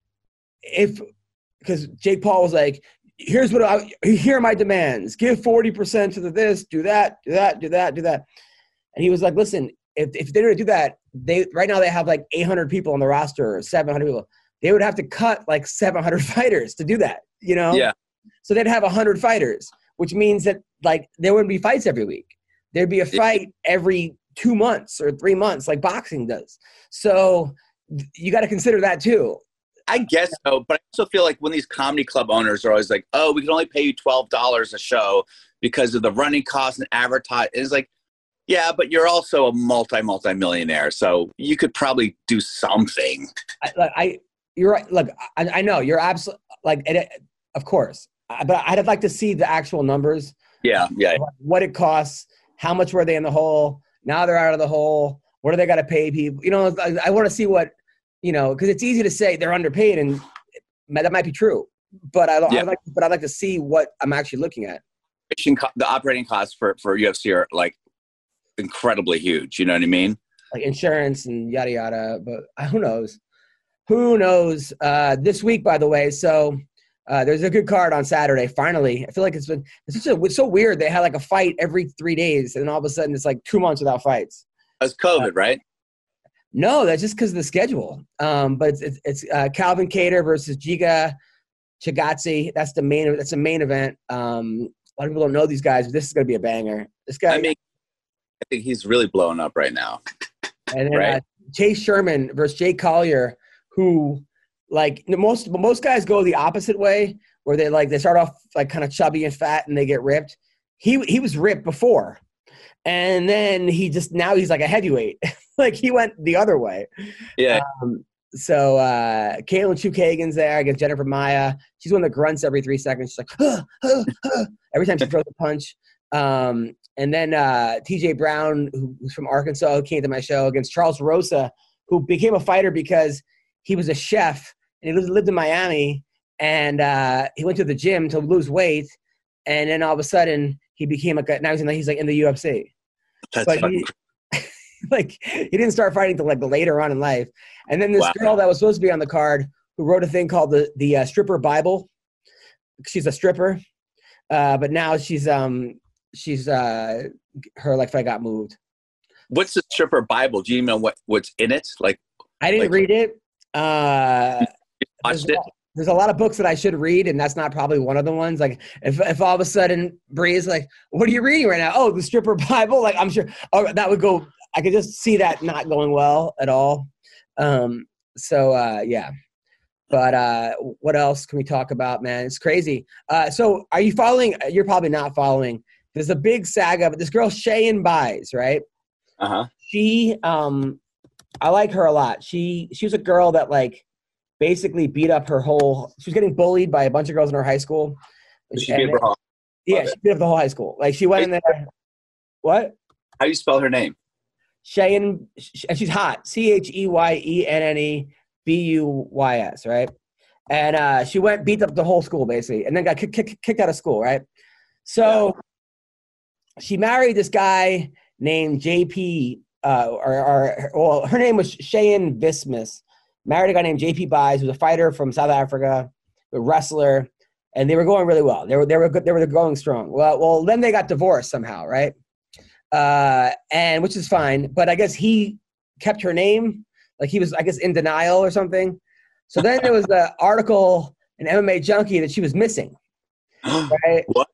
if because Jake Paul was like, here's what I here are my demands: give forty percent to the this, do that, do that, do that, do that. And he was like, listen, if if they didn't do that, they right now they have like eight hundred people on the roster or seven hundred people. They would have to cut like seven hundred fighters to do that, you know? Yeah. So they'd have one hundred fighters, which means that like there wouldn't be fights every week. There'd be a fight every two months or three months like boxing does. So you got to consider that too. I guess so, but I also feel like when these comedy club owners are always like, oh, we can only pay you twelve dollars a show because of the running costs and advertise. It's like, yeah, but you're also a multi, multi-millionaire, so you could probably do something. I, like, I you're right. Look, I, I know you're absolutely like, it, of course, but I'd like to see the actual numbers. Yeah, yeah. What it costs, how much were they in the hole? Now they're out of the hole. What are they got to pay people? You know, I, I want to see what, you know, because it's easy to say they're underpaid, and that might be true. But I, yeah. I'd like, but I'd like to see what I'm actually looking at. The operating costs for, for U F C are like incredibly huge. You know what I mean? Like insurance and yada yada. But who knows? Who knows? Uh, this week, by the way, so uh, there's a good card on Saturday. Finally, I feel like it's been it's, such a, it's so weird. They had like a fight every three days, and then all of a sudden it's like two months without fights. That's COVID, uh, right? No, that's just because of the schedule. Um, but it's it's, it's uh, Calvin Kattar versus Giga Chikadze. That's the main. That's the main event. Um, a lot of people don't know these guys, but this is going to be a banger. This guy. I mean, I think he's really blowing up right now. And then right? uh, Chase Sherman versus Jay Collier, who like most most guys go the opposite way, where they like they start off like kind of chubby and fat and they get ripped. He he was ripped before, and then he just now he's like a heavyweight. Like he went the other way. Yeah. Um, so uh, Caitlin Chukagan's there against Jennifer Maya. She's one that grunts every three seconds. She's like huh, huh, huh, every time she throws a punch. Um, and then uh, T J Brown, who's from Arkansas, who came to my show against Charles Rosa, who became a fighter because he was a chef and he lived, lived in Miami, and uh, he went to the gym to lose weight, and then all of a sudden he became like a, now he's in the, he's like in the U F C. That's but he, like he didn't start fighting till like later on in life. And then this wow. girl that was supposed to be on the card who wrote a thing called the the uh, Stripper Bible. She's a stripper, uh, but now she's um she's uh her like fight got moved. What's the Stripper Bible? Do you know what what's in it? Like I didn't like, read it. Uh, watched there's, it. A, there's a lot of books that I should read, and that's not probably one of the ones. Like if if all of a sudden Bree's like, "What are you reading right now?" Oh, the Stripper Bible. Like I'm sure oh, that would go. I could just see that not going well at all. Um, so uh, yeah. But uh, what else can we talk about, man? It's crazy. Uh, so are you following? You're probably not following. There's a big saga, but this girl Cheyenne Buys, right? Uh huh. She, um, I like her a lot. She she was a girl that like basically beat up her whole. She was getting bullied by a bunch of girls in her high school. She And beat up her whole- yeah, Love she it. beat up the whole high school. Like she went in there. What? How do you spell her name? Cheyenne, and she's hot. C H E Y E N N E B U Y S, right? And uh, she went beat up the whole school basically, and then got kicked, kicked, kicked out of school, right? So yeah. She married this guy named J P, uh, or, or well, her name was Cheyenne Vismus. Married a guy named J P Buys, who was a fighter from South Africa, a wrestler, and they were going really well. They were they were good, they were going strong. Well, well, then they got divorced somehow, right? Uh, and which is fine, but I guess he kept her name, like he was, I guess, in denial or something. So then there was the article in M M A Junkie that she was missing, right? What?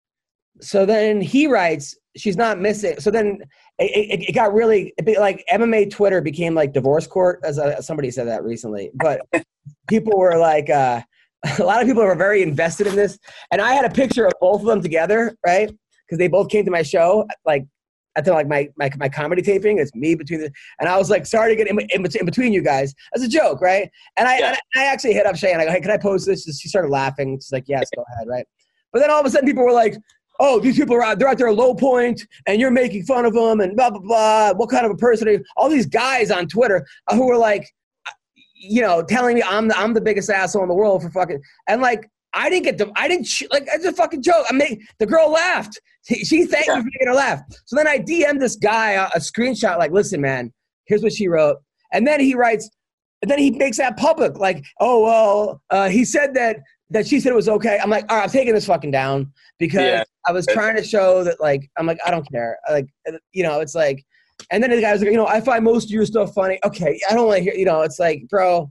So then he writes, she's not missing. So then it, it, it got really, it be, like M M A Twitter became like divorce court, as uh, somebody said that recently. But people were like, uh, a lot of people were very invested in this. And I had a picture of both of them together, right? Because they both came to my show, like, I think like my, my my comedy taping. It's me between the, and I was like, sorry to get in, in, in between you guys. As a joke, right? And I, Yeah. and I actually hit up Cheyenne. I go, hey, can I post this? She started laughing. She's like, yes, go ahead, right? But then all of a sudden people were like, oh, these people are out, they're at their low point and you're making fun of them and blah, blah, blah. What kind of a person are you? All these guys on Twitter who were like, you know, telling me I'm the, I'm the biggest asshole in the world for fucking, and like, I didn't get the, I didn't, like, it's a fucking joke. I mean, the girl laughed. She, she thanked Yeah. me for making her laugh. So then I D M'd this guy a, a screenshot, like, listen, man, here's what she wrote. And then he writes, and then he makes that public, like, oh, well, uh, he said that, that she said it was okay. I'm like, all right, I'm taking this fucking down because Yeah. I was trying to show that, like, I'm like, I don't care. Like, you know, it's like, and then the guy was like, you know, I find most of your stuff funny. Okay, I don't want to hear, you know, it's like, bro,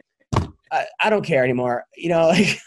I, I don't care anymore. You know, like,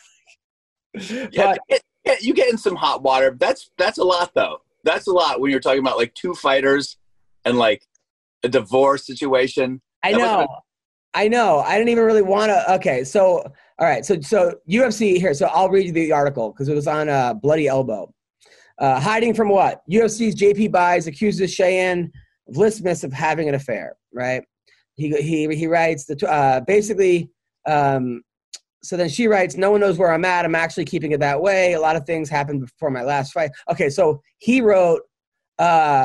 Yeah, but, you get, you get in some hot water. That's that's a lot, though. That's a lot when you're talking about like two fighters and like a divorce situation. I That must have know. I know. I didn't even really want to. Okay, so all right, so so U F C here. So I'll read you the article because it was on uh, Bloody Elbow. Uh, hiding from what? U F C's J P Buys accuses Cheyenne Vlismus of having an affair. Right? He he he writes the uh, basically. Um, so then she writes, no one knows where I'm at. I'm actually keeping it that way. A lot of things happened before my last fight. Okay, so he wrote. Uh,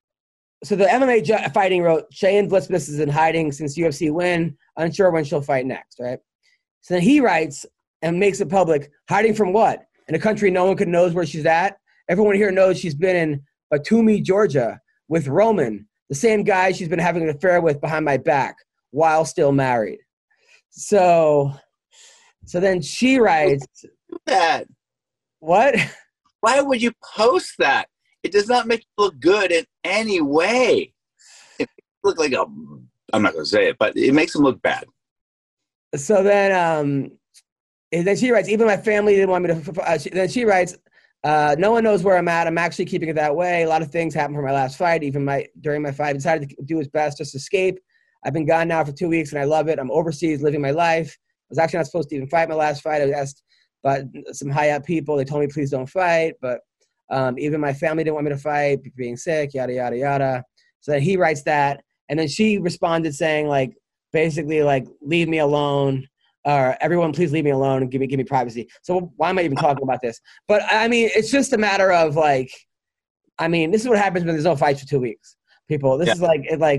So the M M A ju- fighting wrote, Cheyenne Vlismus is in hiding since U F C win, unsure when she'll fight next, right? So then he writes and makes it public, hiding from what? In a country no one could knows where she's at? Everyone here knows she's been in Batumi, Georgia with Roman, the same guy she's been having an affair with behind my back while still married. So, so then she writes, that. what? Why would you post that? It does not make you look good in any way. It look like a. I'm not going to say it, but it makes him look bad. So then, um, and then she writes, even my family didn't want me to. Uh, she, then she writes, uh, no one knows where I'm at. I'm actually keeping it that way. A lot of things happened from my last fight. Even my during my fight, I decided to do his best, just escape. I've been gone now for two weeks, and I love it. I'm overseas, living my life. I was actually not supposed to even fight my last fight. I was asked by some high up people. They told me, please don't fight. But um, even my family didn't want me to fight, being sick, yada, yada, yada. So then he writes that. And then she responded saying, like, basically, like, leave me alone. Or everyone, please leave me alone and give me give me privacy. So why am I even talking about this? But, I mean, it's just a matter of, like, I mean, this is what happens when there's no fights for two weeks. People, this Yeah. is like, it, like,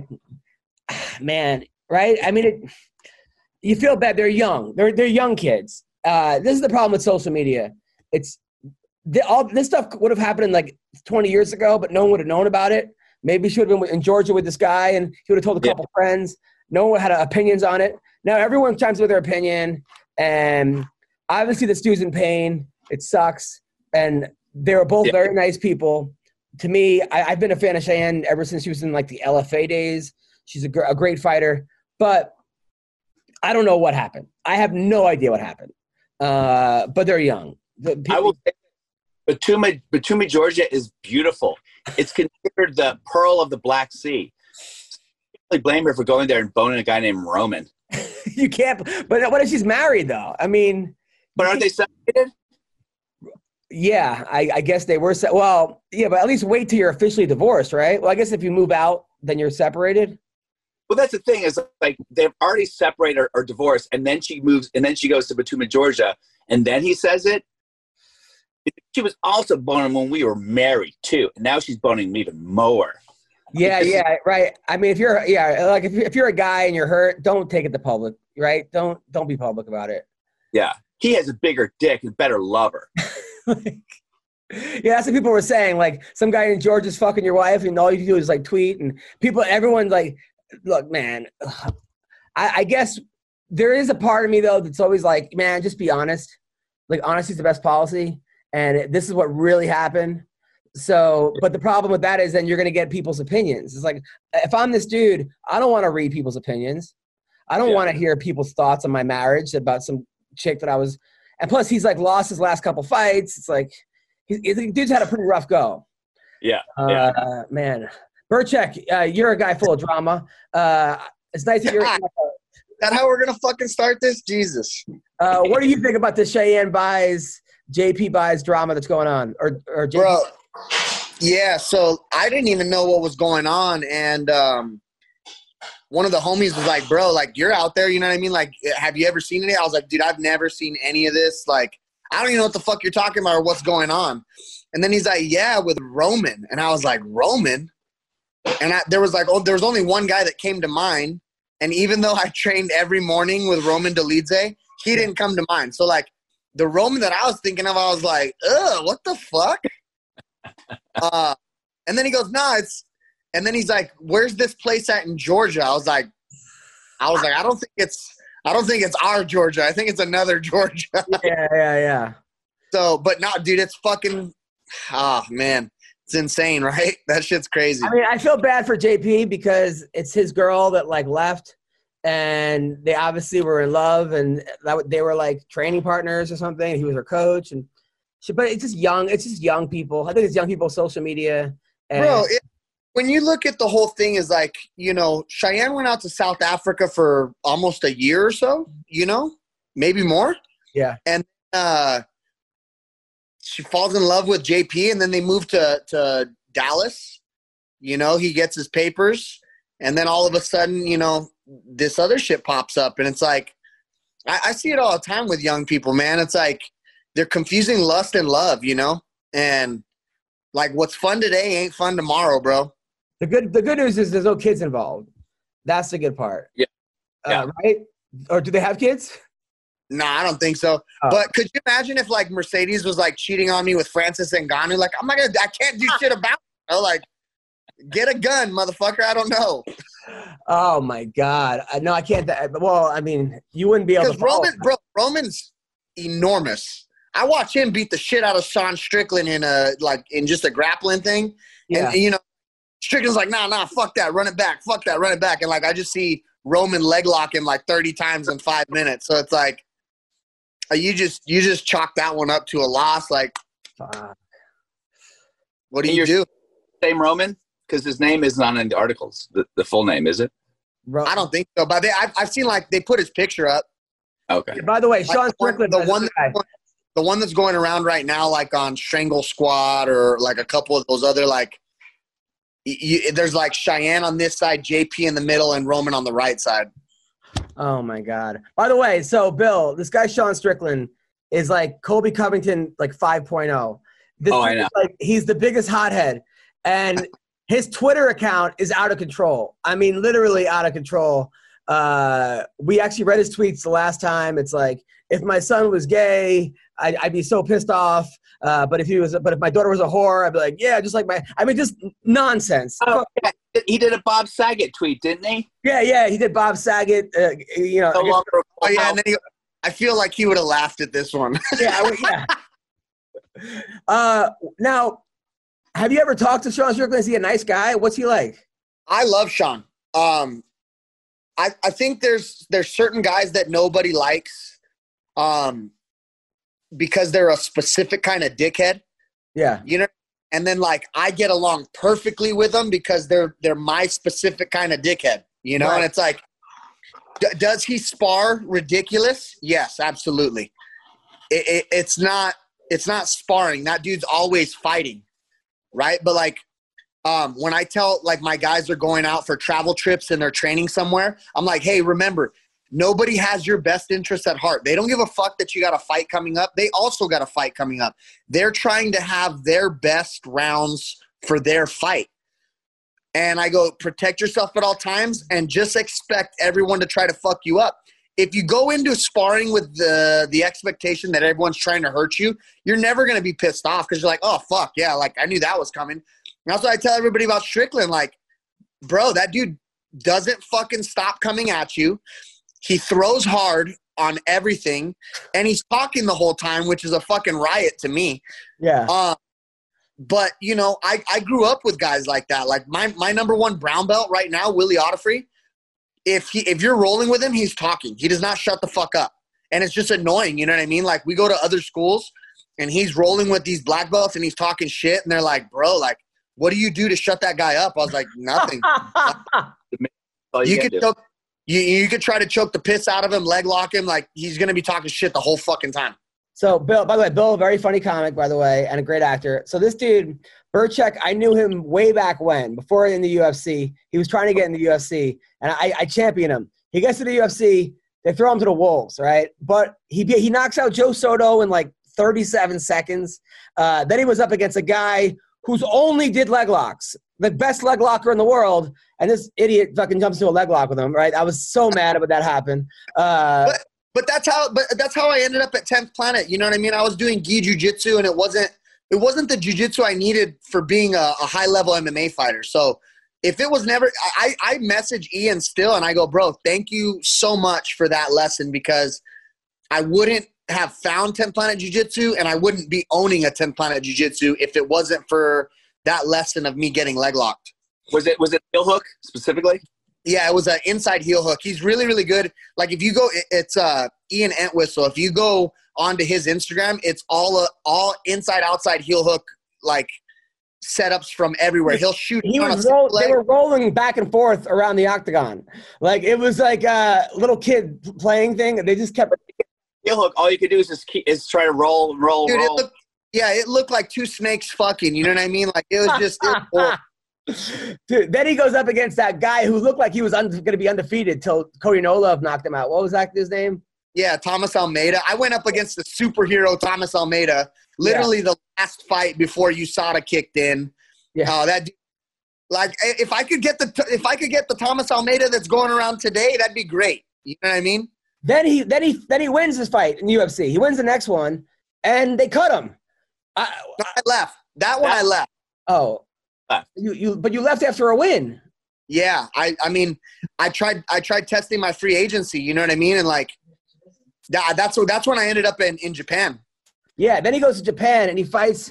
man, right? I mean, it, you feel bad. They're young. They're they're young kids. Uh, this is the problem with social media. It's the, all this stuff would have happened like twenty years ago, but no one would have known about it. Maybe she would have been in Georgia with this guy, and he would have told a couple Yeah. friends. No one had opinions on it. Now everyone chimes with their opinion, and obviously this dude's in pain. It sucks, and they were both Yeah. very nice people. To me, I, I've been a fan of Cheyenne ever since she was in like the L F A days. She's a, gr- a great fighter, but I don't know what happened. I have no idea what happened. Uh, but they're young. The people, I will say Batumi, Batumi, Georgia is beautiful. It's considered the pearl of the Black Sea. really blame her for going there and boning a guy named Roman. You can't. But what if she's married though? I mean, but aren't they separated? Yeah, I, I guess they were. Se- well, yeah, but at least wait till you're officially divorced, right? Well, I guess if you move out, then you're separated. Well, that's the thing is like they've already separated or, or divorced, and then she moves, and then she goes to Batuma, Georgia, and then he says it. She was also boning when we were married too, and now she's boning me even more. Yeah, yeah, right. I mean, if you're, yeah, like if you're, if you're a guy and you're hurt, don't take it to public, right? Don't don't be public about it. Yeah, he has a bigger dick and better lover. Like, yeah, that's what people were saying. Like some guy in Georgia's fucking your wife, and all you do is like tweet, and people, everyone's like, look, man. I, I guess there is a part of me though that's always like, man, just be honest. Like honesty is the best policy, and it, this is what really happened. So, but the problem with that is then you're going to get people's opinions. It's like, if I'm this dude, I don't want to read people's opinions. I don't Yeah. want to hear people's thoughts on my marriage about some chick that I was, and plus he's like lost his last couple fights. It's like, he, he, dude's had a pretty rough go. Yeah, Uh, yeah. man. Burchek, uh, you're a guy full of drama. Uh, it's nice that you're, Is that how we're gonna fucking start this? Jesus. uh, what do you think about the Cheyenne buys, J P buys drama that's going on? Or, or J P? Bro. Yeah, so I didn't even know what was going on, and um, one of the homies was like, bro, like, you're out there, you know what I mean? Like, have you ever seen any? I was like, dude, I've never seen any of this. Like, I don't even know what the fuck you're talking about or what's going on. And then he's like, yeah, with Roman. And I was like, Roman? And I, there was like, oh, there was only one guy that came to mind. And even though I trained every morning with Roman Dolidze, he didn't come to mind. So, like, the Roman that I was thinking of, I was like, ugh, what the fuck? uh, and then he goes, nah, it's – and then he's like, where's this place at in Georgia? I was like, I was like, I don't think it's – I don't think it's our Georgia. I think it's another Georgia. Yeah, yeah, yeah. So, but no, dude, it's fucking – oh, man. It's insane, right? That shit's crazy. I mean, I feel bad for J P because it's his girl that, like, left, and they obviously were in love, and that, they were, like, training partners or something. He was her coach. and she, But it's just young. It's just young people. I think it's young people, social media. And Bro, it, when you look at the whole thing is like, you know, Cheyenne went out to South Africa for almost a year or so, you know, maybe more. Yeah. And uh, she falls in love with J P, and then they move to, to Dallas. You know, he gets his papers, and then all of a sudden, you know, this other shit pops up. And it's like, I, I see it all the time with young people, man. It's like they're confusing lust and love, you know? And like what's fun today ain't fun tomorrow, bro. The good the good news is there's no kids involved. That's the good part. Yeah. Uh, Yeah. Right? Or do they have kids? Nah, I don't think so. Oh. But could you imagine if like Mercedes was like cheating on me with Francis Ngannou? Like, I'm not gonna, I can't do shit about it. You know? Like, get a gun, motherfucker. I don't know. Oh, my God. I, no, I can't. Well, I mean, you wouldn't be able to Because follow. Roman, bro, Roman's enormous. I watch him beat the shit out of Sean Strickland in a like in just a grappling thing. Yeah. And you know, Strickland's like, nah, nah, fuck that, run it back, fuck that, run it back. And like I just see Roman leg lock him like thirty times in five minutes. So it's like uh, you just you just chalk that one up to a loss. Like, Fuck. what do And you you're- do? Same Roman? Because his name isn't on any articles. The, the full name, is it? Ro- I don't think so. But they, I've I've seen like they put his picture up. Okay. By the way, Like, Sean the one- Strickland, the is one, another guy. that's going- the one that's going around right now, like on Strangle Squad or like a couple of those other like, y- you, there's like Cheyenne on this side, J P in the middle, and Roman on the right side. Oh, my God. By the way, so, Bill, this guy Sean Strickland is like Colby Covington, like five point oh. This Oh, I dude is know. Like, he's the biggest hothead. And his Twitter account is out of control. I mean, literally out of control. Uh, we actually read his tweets the last time. It's like, if my son was gay, I'd, I'd be so pissed off. Uh, but if he was, but if my daughter was a whore, I'd be like, yeah, just like my. I mean, just nonsense. Oh, yeah. He did a Bob Saget tweet, didn't he? Yeah, yeah, he did Bob Saget. Uh, you know, No I guess- longer. Oh yeah, and then he, I feel like he would have laughed at this one. yeah, I would- yeah. Uh, now, have you ever talked to Sean Strickland? Is he a nice guy? What's he like? I love Sean. Um, I I think there's there's certain guys that nobody likes, um, because they're a specific kind of dickhead. Yeah, You know, and then like I get along perfectly with them because they're they're my specific kind of dickhead. you know, Right. and it's like, d- does he spar ridiculous? Yes, absolutely. It, it, it's not, it's not sparring. That dude's always fighting. Right. But like, um, when I tell like my guys are going out for travel trips and they're training somewhere, I'm like, hey, remember, nobody has your best interest at heart. They don't give a fuck that you got a fight coming up. They also got a fight coming up. They're trying to have their best rounds for their fight. And I go, protect yourself at all times and just expect everyone to try to fuck you up. If you go into sparring with the the expectation that everyone's trying to hurt you, you're never going to be pissed off because you're like, oh, fuck, yeah, like I knew that was coming. And that's what I tell everybody about Strickland. Like, bro, that dude doesn't fucking stop coming at you. He throws hard on everything, and he's talking the whole time, which is a fucking riot to me. Yeah. Uh, but, you know, I, I grew up with guys like that. Like, my, my number one brown belt right now, Willie Otterfree, if he if you're rolling with him, he's talking. He does not shut the fuck up. And it's just annoying, you know what I mean? Like, we go to other schools, and he's rolling with these black belts, and he's talking shit, and they're like, bro, like, what do you do to shut that guy up? I was like, nothing. Oh, you you could can do. choke, you, you could try to choke the piss out of him, leg lock him. Like, he's going to be talking shit the whole fucking time. So, Bill, by the way, Bill, very funny comic, by the way, and a great actor. So this dude, Burchek, I knew him way back when, before in the U F C. He was trying to get in the U F C, and I, I champion him. He gets to the U F C, they throw him to the wolves, right? But he he knocks out Joe Soto in like thirty-seven seconds. Uh, then he was up against a guy who's only did leg locks, the best leg locker in the world, and this idiot fucking jumps into a leg lock with him, right? I was so mad about that happened. Uh, But but that's how but that's how I ended up at tenth Planet. You know what I mean? I was doing gi jiu-jitsu, and it wasn't it wasn't the jiu-jitsu I needed for being a, a high-level M M A fighter. So if it was never I, I message Ian still, and I go, bro, thank you so much for that lesson, because I wouldn't have found tenth Planet Jiu-Jitsu, and I wouldn't be owning a tenth Planet Jiu-Jitsu if it wasn't for that lesson of me getting leg locked. Was it was it heel hook specifically? Yeah, it was an inside heel hook. He's really, really good. Like, if you go, it- it's uh, Ian Entwistle. If you go onto his Instagram, it's all uh, all inside, outside heel hook, like, setups from everywhere. He'll shoot he on a was single roll, they leg. were rolling back and forth around the octagon. Like, it was like a little kid playing thing. They just kept Heel hook. All you can do is just keep, is try to roll, roll, Dude, it roll. looked, yeah, it looked like two snakes fucking. You know what I mean? Like, it was just it was horrible. Dude, then he goes up against that guy who looked like he was un- going to be undefeated till Cody Nolov knocked him out. What was that dude's name? Yeah, Thomas Almeida. I went up against the superhero Thomas Almeida. Literally the last fight before U S A D A kicked in. Yeah. Uh, that like if I could get the if I could get the Thomas Almeida that's going around today, that'd be great. You know what I mean? Then he then he then he wins his fight in the U F C. He wins the next one, and they cut him. I, No, I left. That one I left. oh, Ah. you you but you left after a win. Yeah, I I mean, I tried I tried testing my free agency. You know what I mean? And like that, that's that's when I ended up in in Japan. Yeah. Then he goes to Japan and he fights.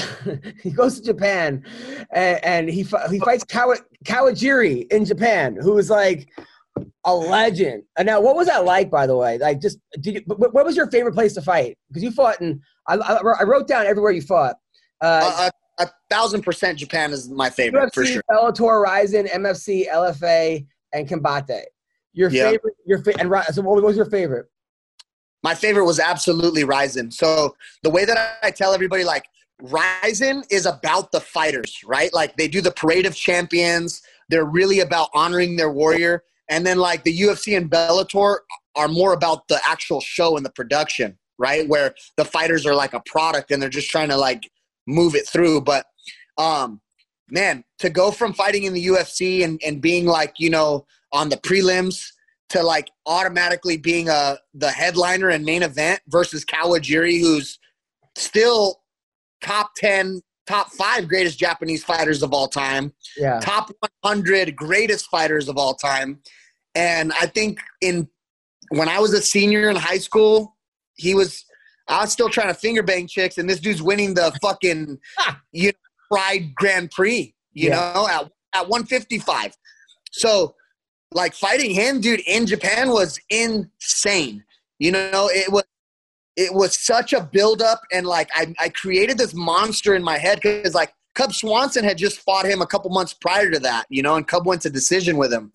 he goes to Japan and, and he fi- he fights Kawa, Kawajiri in Japan, who is like a legend. And now, what was that like, by the way? Like, just did you, what what was your favorite place to fight? Because you fought in. I, I, I wrote down everywhere you fought. Uh, Uh, a, a thousand percent Japan is my favorite U F C, for sure. Bellator, Ryzen, M F C, L F A, and Combate. Your Yeah. favorite, your fa- and Ry- so what was your favorite? My favorite was absolutely Ryzen. So the way that I tell everybody, like, Ryzen is about the fighters, right? Like, they do the parade of champions. They're really about honoring their warrior. And then, like, the U F C and Bellator are more about the actual show and the production, right? Where the fighters are like a product and they're just trying to, like, move it through. But, um, man, to go from fighting in the U F C and, and being, like, you know, on the prelims to, like, automatically being a the headliner and main event versus Kawajiri, who's still top ten, top five greatest Japanese fighters of all time, Yeah. top one hundred greatest fighters of all time. And I think in when I was a senior in high school, he was I was still trying to finger bang chicks, and this dude's winning the fucking you know, Pride Grand Prix, you Yeah. know, at at one fifty-five. So, like, fighting him, dude, in Japan was insane. You know, it was it was such a buildup, and, like, I, I created this monster in my head because, like, Cub Swanson had just fought him a couple months prior to that, you know, and Cub went to decision with him.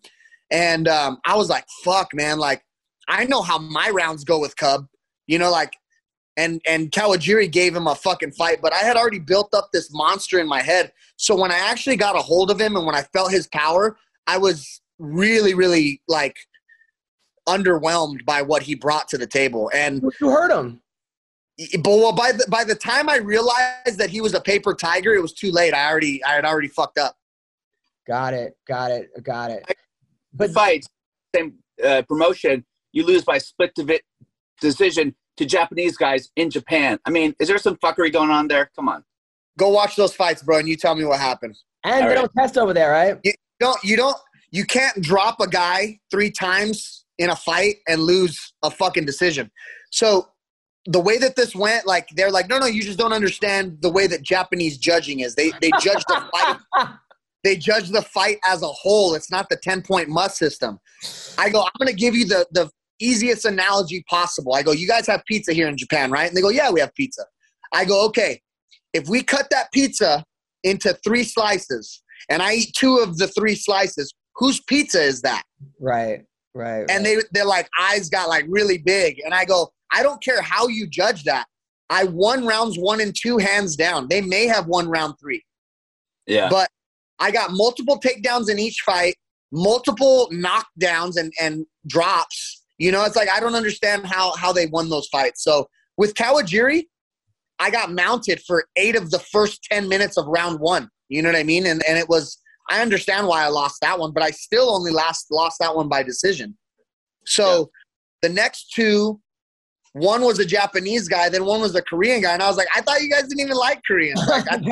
And um, I was like, fuck, man. Like, I know how my rounds go with Cub. You know, like, and, and Kawajiri gave him a fucking fight, but I had already built up this monster in my head. So when I actually got a hold of him and when I felt his power, I was really, really, like, underwhelmed by what he brought to the table. And you heard him. But well, by the by the time I realized that he was a paper tiger, it was too late. I already I had already fucked up. Got it. Got it. Got it. But fights, same uh, promotion, you lose by split divi- decision to Japanese guys in Japan. I mean, is there some fuckery going on there? Come on. Go watch those fights, bro, and you tell me what happened. And All they right. don't test over there, right? You don't. You don't. You can't drop a guy three times in a fight and lose a fucking decision. So the way that this went, like, they're like, no, no, you just don't understand the way that Japanese judging is. They they judge the fight. They judge the fight as a whole. It's not the ten-point must system. I go, I'm going to give you the, the easiest analogy possible. I go, you guys have pizza here in Japan, right? And they go, yeah, we have pizza. I go, okay, if we cut that pizza into three slices and I eat two of the three slices, whose pizza is that? Right, right. And right. they, they're like, eyes got like really big. And I go, I don't care how you judge that. I won rounds one and two hands down. They may have won round three. Yeah. But I got multiple takedowns in each fight, multiple knockdowns and, and drops. You know, it's like I don't understand how, how they won those fights. So with Kawajiri, I got mounted for eight of the first ten minutes of round one. You know what I mean? And and it was – I understand why I lost that one, but I still only last, lost that one by decision. So yeah. The next two – one was a Japanese guy, then one was a Korean guy. And I was like, I thought you guys didn't even like Koreans. Like, I,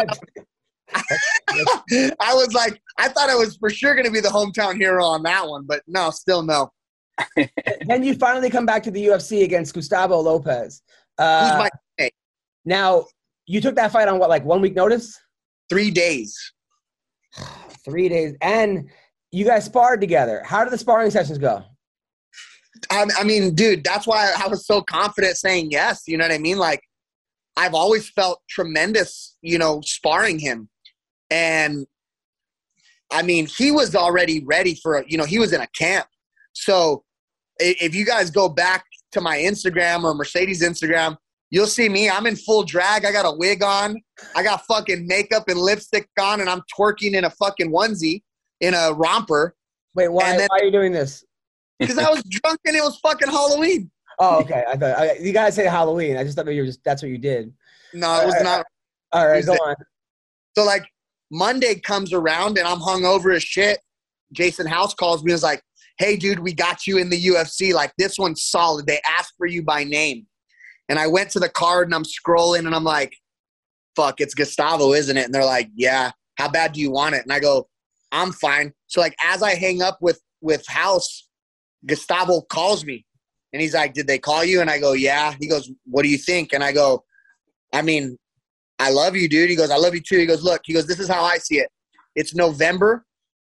I was like, I thought I was for sure going to be the hometown hero on that one. But no, still no. Then you finally come back to the U F C against Gustavo Lopez. Uh, Who's my teammate? Now, you took that fight on what, like one week notice? Three days. Three days. And you guys sparred together. How did the sparring sessions go? I, I mean, dude, that's why I was so confident saying yes. You know what I mean? Like, I've always felt tremendous, you know, sparring him. And, I mean, he was already ready for, a, you know, he was in a camp. So, if you guys go back to my Instagram or Mercedes Instagram, you'll see me. I'm in full drag. I got a wig on. I got fucking makeup and lipstick on, and I'm twerking in a fucking onesie in a romper. Wait, why, then, why are you doing this? Because I was drunk and it was fucking Halloween. Oh, okay. I thought I, you guys say Halloween. I just thought you were just that's what you did. No, it was all not. Right. All right, go on. So like Monday comes around and I'm hungover as shit. Jason House calls me and is like, "Hey, dude, we got you in the U F C. Like this one's solid. They asked for you by name." And I went to the card and I'm scrolling and I'm like, "Fuck, it's Gustavo, isn't it?" And they're like, "Yeah. How bad do you want it?" And I go, "I'm fine." So like as I hang up with with House, Gustavo calls me and he's like, "Did they call you?" And I go, "Yeah." He goes, "What do you think?" And I go, "I mean, I love you, dude." He goes, "I love you too." He goes, "Look," he goes, "this is how I see it. It's November.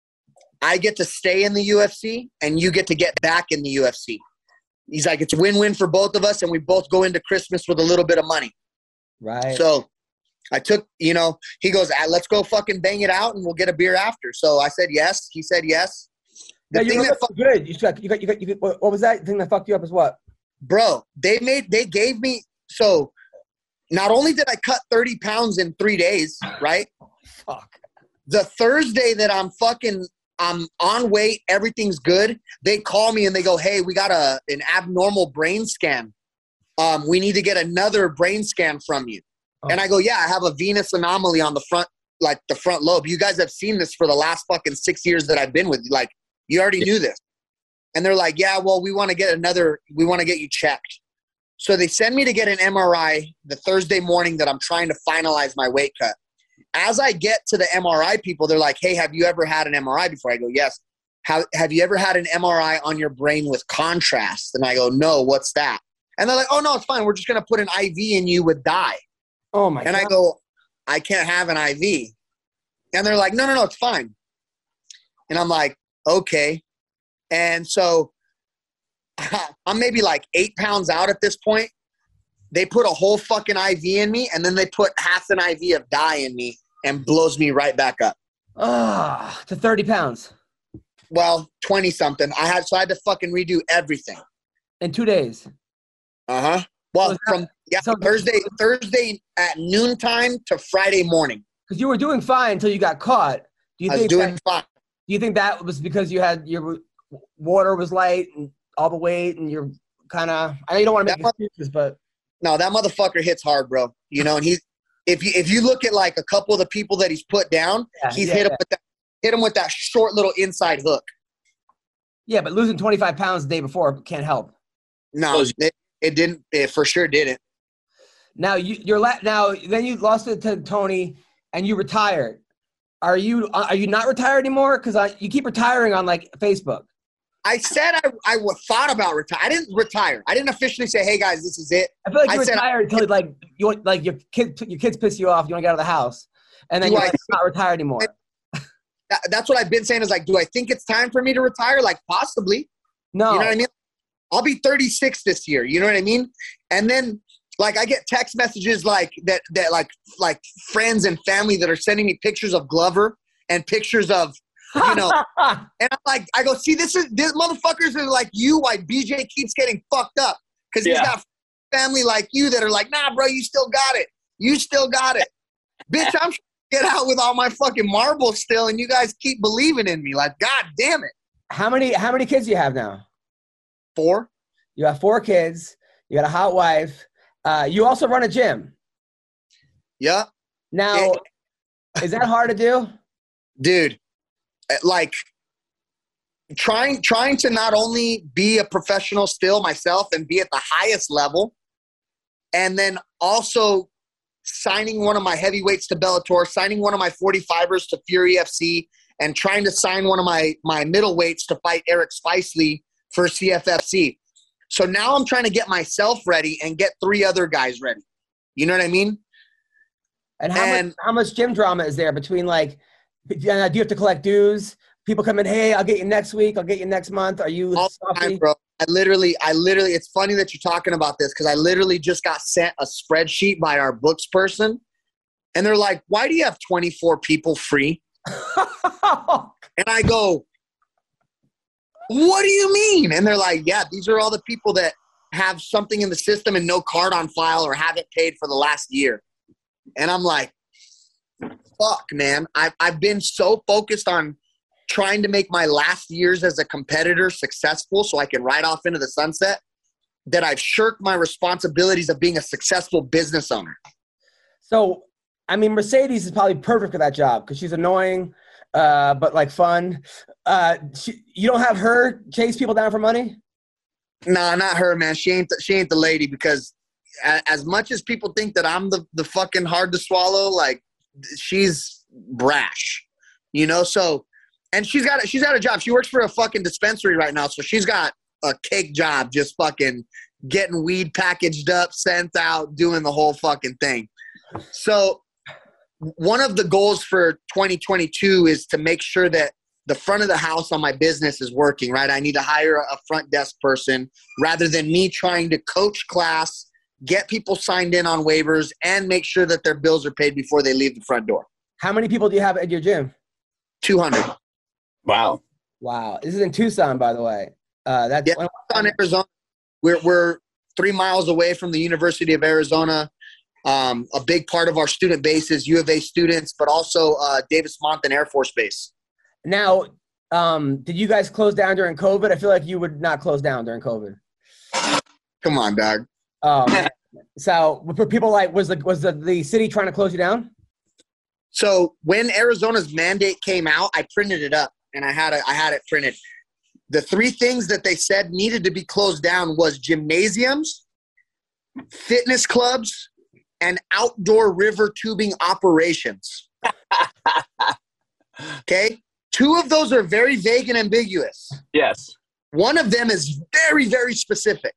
I get to stay in the U F C and you get to get back in the U F C." He's like, "It's win-win for both of us and we both go into Christmas with a little bit of money." Right. So I took, you know, he goes, "Let's go fucking bang it out and we'll get a beer after." So I said yes. He said yes. The yeah, you were fuck- good. You got, you got, you got, you got, what was that thing that fucked you up? Is what, bro? They made, they gave me. So, not only did I cut thirty pounds in three days, right? Fuck. The Thursday that I'm fucking, I'm on weight, everything's good. They call me and they go, "Hey, we got a an abnormal brain scan. Um, we need to get another brain scan from you." Oh. And I go, "Yeah, I have a venous anomaly on the front, like the front lobe. You guys have seen this for the last fucking six years that I've been with you. Like." You already knew this. And they're like, "Yeah, well, we want to get another, we want to get you checked." So they send me to get an M R I the Thursday morning that I'm trying to finalize my weight cut. As I get to the M R I people, they're like, "Hey, have you ever had an M R I before?" I go, "Yes." How, have you ever had an M R I on your brain with contrast? And I go, "No, what's that?" And they're like, "Oh, no, it's fine. We're just going to put an I V in you with dye." Oh, my and God. I go, "I can't have an I V." And they're like, "No, no, no, it's fine." And I'm like, okay. And so I'm maybe like eight pounds out at this point. They put a whole fucking I V in me, and then they put half an I V of dye in me and blows me right back up. Ah, oh, to thirty pounds. well, twenty something. I had so I had to fucking redo everything in two days. Uh huh. Well, So from yeah so- Thursday Thursday at noontime to Friday morning. Because you were doing fine until you got caught. Do you I was think doing that, fine. do you think that was because you had your water was light and all the weight and you're kind of? I know you don't want to make That excuses, but No, that motherfucker hits hard, bro. You know, and he's if you if you look at like a couple of the people that he's put down, Yeah, he's yeah, hit him yeah. with that hit him with that short little inside hook. yeah, but losing twenty-five pounds the day before can't help. No, it, it didn't. It for sure didn't. Now you you're la- now then you lost it to Tony and you retired. Are you are you not retired anymore? Because you keep retiring on like Facebook. I said I I wa- thought about retire. I didn't retire. I didn't officially say, "Hey guys, this is it." I feel like you I said- retired until like you want- like your kids your kids piss you off. You want to get out of the house, and then Do you're I like, not retired anymore. That, that's what I've been saying. Is like, do I think it's time for me to retire? Like, possibly. No, You know what I mean? I'll be thirty-six this year. You know what I mean? And then like I get text messages like that that like like friends and family that are sending me pictures of Glover and pictures of you know and I'm like I go, see, this is this motherfuckers are like you why B J keeps getting fucked up. Because he's Yeah. got family like you that are like, nah, bro, you still got it. You still got it. Bitch, I'm trying to get out with all my fucking marbles still, and you guys keep believing in me. Like, god damn it. how many how many kids do you have now? Four. You have four kids. You got a hot wife. Uh, you also run a gym. Yeah. Now, is that hard to do? Dude, like trying trying to not only be a professional still myself and be at the highest level, and then also signing one of my heavyweights to Bellator, signing one of my forty-fivers to Fury F C, and trying to sign one of my my middleweights to fight Eric Spicely for C F F C. So now I'm trying to get myself ready and get three other guys ready. You know what I mean? And how And- much how much gym drama is there between like? Do you have to collect dues? People come in, hey, I'll get you next week. I'll get you next month. Are you All the time, stuffy? bro. I literally, I literally, it's funny that you're talking about this because I literally just got sent a spreadsheet by our books person. And they're like, why do you have twenty-four people free? And I go, what do you mean? And they're like, yeah, these are all the people that have something in the system and no card on file or haven't paid for the last year. And I'm like, fuck, man. I've, I've been so focused on trying to make my last years as a competitor successful so I can ride off into the sunset that I've shirked my responsibilities of being a successful business owner. So, I mean, Mercedes is probably perfect for that job because she's annoying, uh, but like fun. Uh, she, you don't have her chase people down for money? Nah, not her, man. She ain't the, she ain't the lady because a, as much as people think that I'm the, the fucking hard to swallow, like she's brash, you know? So, and she's got, she's got a job. She works for a fucking dispensary right now. So she's got a cake job, just fucking getting weed packaged up, sent out, doing the whole fucking thing. So one of the goals for twenty twenty-two is to make sure that the front of the house on my business is working, right? I need to hire a front desk person rather than me trying to coach class, get people signed in on waivers, and make sure that their bills are paid before they leave the front door. How many people do you have at your gym? two hundred. Wow. Wow. This is in Tucson, by the way. Uh, that's Yeah, on Arizona. We're, we're three miles away from the University of Arizona. Um, a big part of our student base is U of A students, but also uh, Davis-Monthan Air Force Base. Now, um, did you guys close down during COVID? I feel like you would not close down during COVID. Come on, dog. Um, so for people like, was the was the, the city trying to close you down? So when Arizona's mandate came out, I printed it up and I had it, I had it printed. The three things that they said needed to be closed down was gymnasiums, fitness clubs, and outdoor river tubing operations. Okay? Two of those are very vague and ambiguous. Yes. One of them is very, very specific.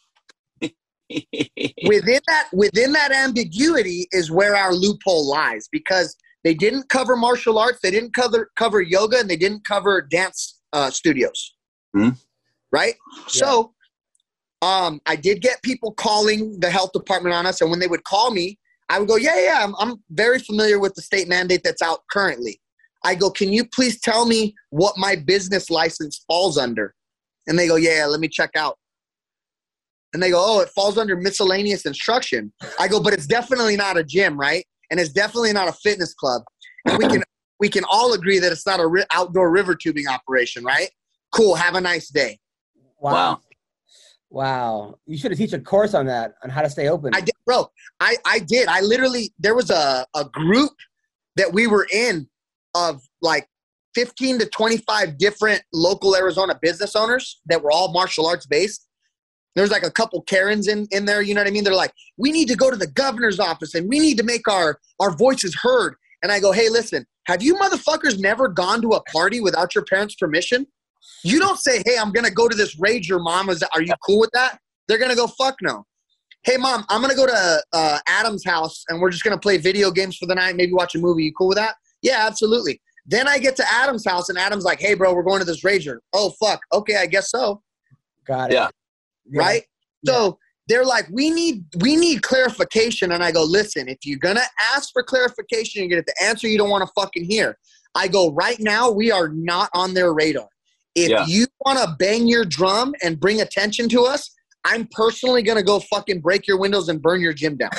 within that within that ambiguity is where our loophole lies because they didn't cover martial arts, they didn't cover cover yoga, and they didn't cover dance uh, studios. Hmm. Right? Yeah. So um, I did get people calling the health department on us, and when they would call me, I would go, yeah, yeah, I'm, I'm very familiar with the state mandate that's out currently. I go, can you please tell me what my business license falls under? And they go, yeah, let me check out. And they go, oh, it falls under miscellaneous instruction. I go, but it's definitely not a gym, right? And it's definitely not a fitness club. And we can we can all agree that it's not a ri- outdoor river tubing operation, right? Cool. Have a nice day. Wow. Wow. Wow. You should have teach a course on that, on how to stay open. I did, bro. I, I did. I literally, there was a, a group that we were in of like fifteen to twenty-five different local Arizona business owners that were all martial arts based. There's like a couple Karens in, in there, you know what I mean? They're like, we need to go to the governor's office and we need to make our, our voices heard. And I go, hey, listen, have you motherfuckers never gone to a party without your parents' permission? You don't say, hey, I'm going to go to this rager, mom. Is that, are you cool with that? They're going to go, fuck no. Hey, mom, I'm going to go to uh, Adam's house and we're just going to play video games for the night, maybe watch a movie. You cool with that? Yeah, absolutely. Then I get to Adam's house and Adam's like, hey, bro, we're going to this rager. Oh, fuck. Okay, I guess so. Got it. Yeah. Right? Yeah. So they're like, we need we need clarification. And I go, listen, if you're going to ask for clarification, you're going to get the answer you don't want to fucking hear. I go, right now, we are not on their radar. If Yeah. you want to bang your drum and bring attention to us, I'm personally going to go fucking break your windows and burn your gym down.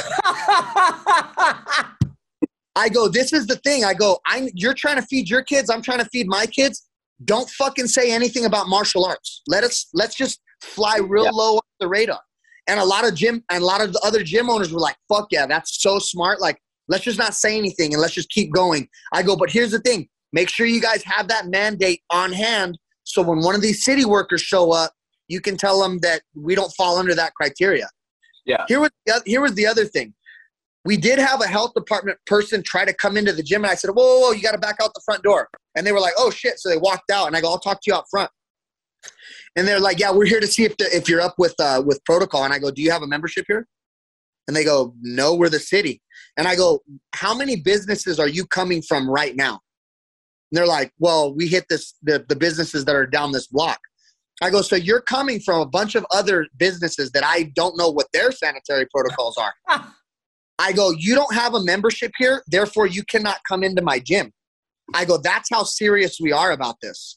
I go, this is the thing. I go, I'm, you're trying to feed your kids. I'm trying to feed my kids. Don't fucking say anything about martial arts. Let us, let's just fly real Yeah. low off the radar. And a lot of gym and a lot of the other gym owners were like, fuck yeah, that's so smart. Like, let's just not say anything and let's just keep going. I go, but here's the thing. Make sure you guys have that mandate on hand. So when one of these city workers show up, you can tell them that we don't fall under that criteria. Yeah. Here was the, here was the other thing. We did have a health department person try to come into the gym, and I said, whoa, whoa, whoa, you got to back out the front door. And they were like, oh, shit. So they walked out, and I go, I'll talk to you out front. And they're like, yeah, we're here to see if the, if you're up with uh, with protocol. And I go, do you have a membership here? And they go, no, we're the city. And I go, how many businesses are you coming from right now? And they're like, well, we hit this the, the businesses that are down this block. I go, so you're coming from a bunch of other businesses that I don't know what their sanitary protocols are. I go, you don't have a membership here, therefore you cannot come into my gym. I go, that's how serious we are about this.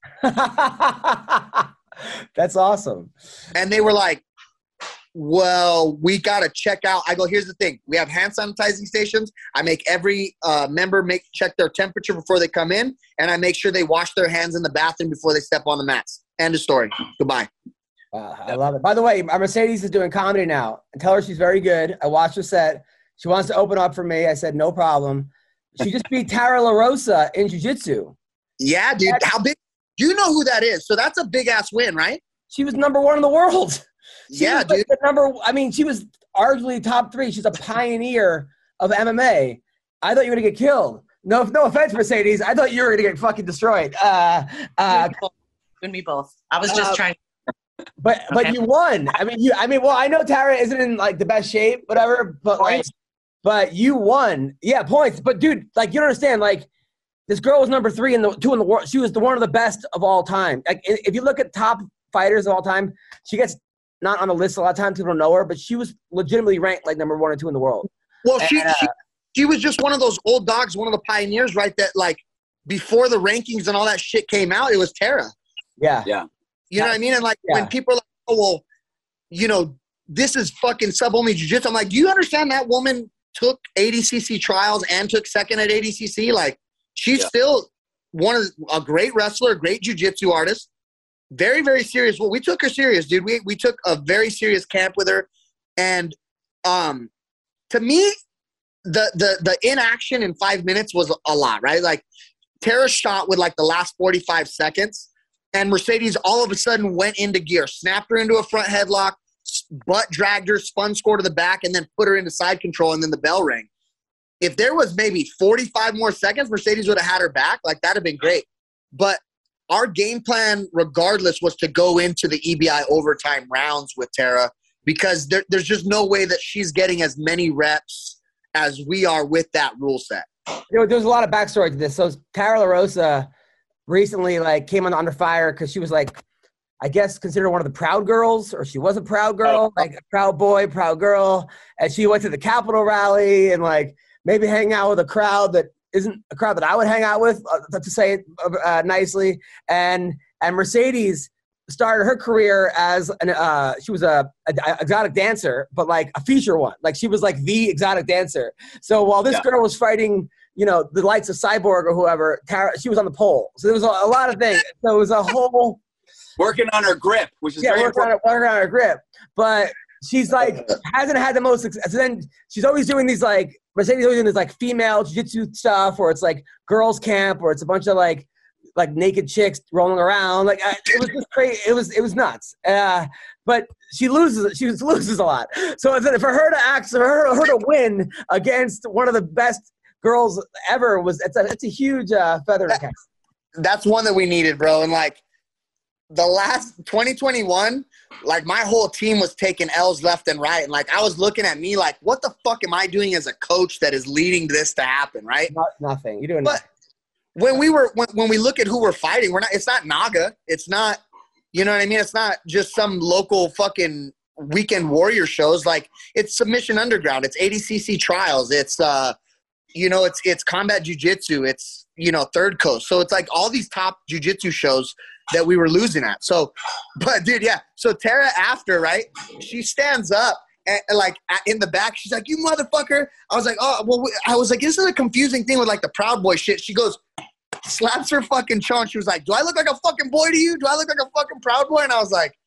That's awesome. And they were like, well, we got to check out. I go, here's the thing. We have hand sanitizing stations. I make every uh, member make check their temperature before they come in, and I make sure they wash their hands in the bathroom before they step on the mats. End of story. Goodbye. Wow, I love it. By the way, our Mercedes is doing comedy now. And tell her she's very good. I watched her set. She wants to open up for me. I said, no problem. She just beat Tara LaRosa in jiu-jitsu. Yeah, dude. How big? You know who that is. So that's a big-ass win, right? She was number one in the world. She yeah, was like dude. the number, I mean, she was arguably top three. She's a pioneer of M M A. I thought you were going to get killed. No, no offense, Mercedes. I thought you were going to get fucking destroyed. Uh, uh, you and me both. I was just uh, trying. But but Okay. you won. I mean, you. I mean, well, I know Tara isn't in like the best shape, whatever. But like, but you won. Yeah, points. But dude, like, you don't understand. Like, this girl was number three in the two in the world. She was the one of the best of all time. Like, i- if you look at top fighters of all time, she gets not on the list a lot of times. People don't know her, but she was legitimately ranked like number one or two in the world. Well, she, And, uh, she she was just one of those old dogs, one of the pioneers, right? That like before the rankings and all that shit came out, it was Tara. Yeah. Yeah. You know what I mean? And like Yeah. when people are like, oh, well, you know, this is fucking sub-only jiu-jitsu. I'm like, do you understand that woman took A D C C trials and took second at A D C C? Like, she's Yeah. still one of a great wrestler, great jiu-jitsu artist. Very, very serious. Well, we took her serious, dude. We we took a very serious camp with her. And um, to me, the the the inaction in five minutes was a lot, right? Like, Tara shot with like the last forty-five seconds. And Mercedes all of a sudden went into gear, snapped her into a front headlock, s- butt dragged her, spun score to the back, and then put her into side control, and then the bell rang. If there was maybe forty-five more seconds, Mercedes would have had her back. Like, that would have been great. But our game plan, regardless, was to go into the E B I overtime rounds with Tara because there, there's just no way that she's getting as many reps as we are with that rule set. You know, there's a lot of backstory to this. So Tara LaRosa recently like came on Under Fire because she was like, I guess considered one of the proud girls, or she was a proud girl, like a proud boy, proud girl. And she went to the Capitol rally and like maybe hang out with a crowd that isn't a crowd that I would hang out with, uh, to say it uh, nicely. And and Mercedes started her career as an uh, she was a, a, a exotic dancer, but like a feature one. Like she was like the exotic dancer. So while this yeah. girl was fighting, you know, the likes of Cyborg or whoever, Tara, she was on the pole. So there was a, a lot of things. So it was a whole working on her grip, which is yeah, very working on, her, working on her grip. But she's like hasn't had the most success. So then she's always doing these like Mercedes always doing this like female jiu-jitsu stuff, or it's like girls camp, or it's a bunch of like like naked chicks rolling around. Like I, it was just crazy. It was it was nuts. Uh, but she loses. She loses a lot. So for her to act, for her, her to win against one of the best girls ever was it's a it's a huge uh, feather to catch. That's one that we needed, bro. And like the last twenty twenty-one, like my whole team was taking L's left and right, and like I was looking at me like, what the fuck am I doing as a coach that is leading this to happen, right? Not, nothing. You're doing but nothing. When we were when, when we look at who we're fighting, we're not. It's not Naga. It's not. You know what I mean? It's not just some local fucking weekend warrior shows. Like it's Submission Underground. It's A D C C trials. It's uh, you know, it's it's combat jujitsu. It's you know, Third Coast. So it's like all these top jujitsu shows that we were losing at. So, but dude, yeah. So Tara, after right, she stands up. And, and like in the back, she's like, "You motherfucker!" I was like, "Oh, well." I was like, "This is a confusing thing with like the Proud Boy shit." She goes, slaps her fucking jaw, and she was like, "Do I look like a fucking boy to you? Do I look like a fucking Proud Boy?" And I was like,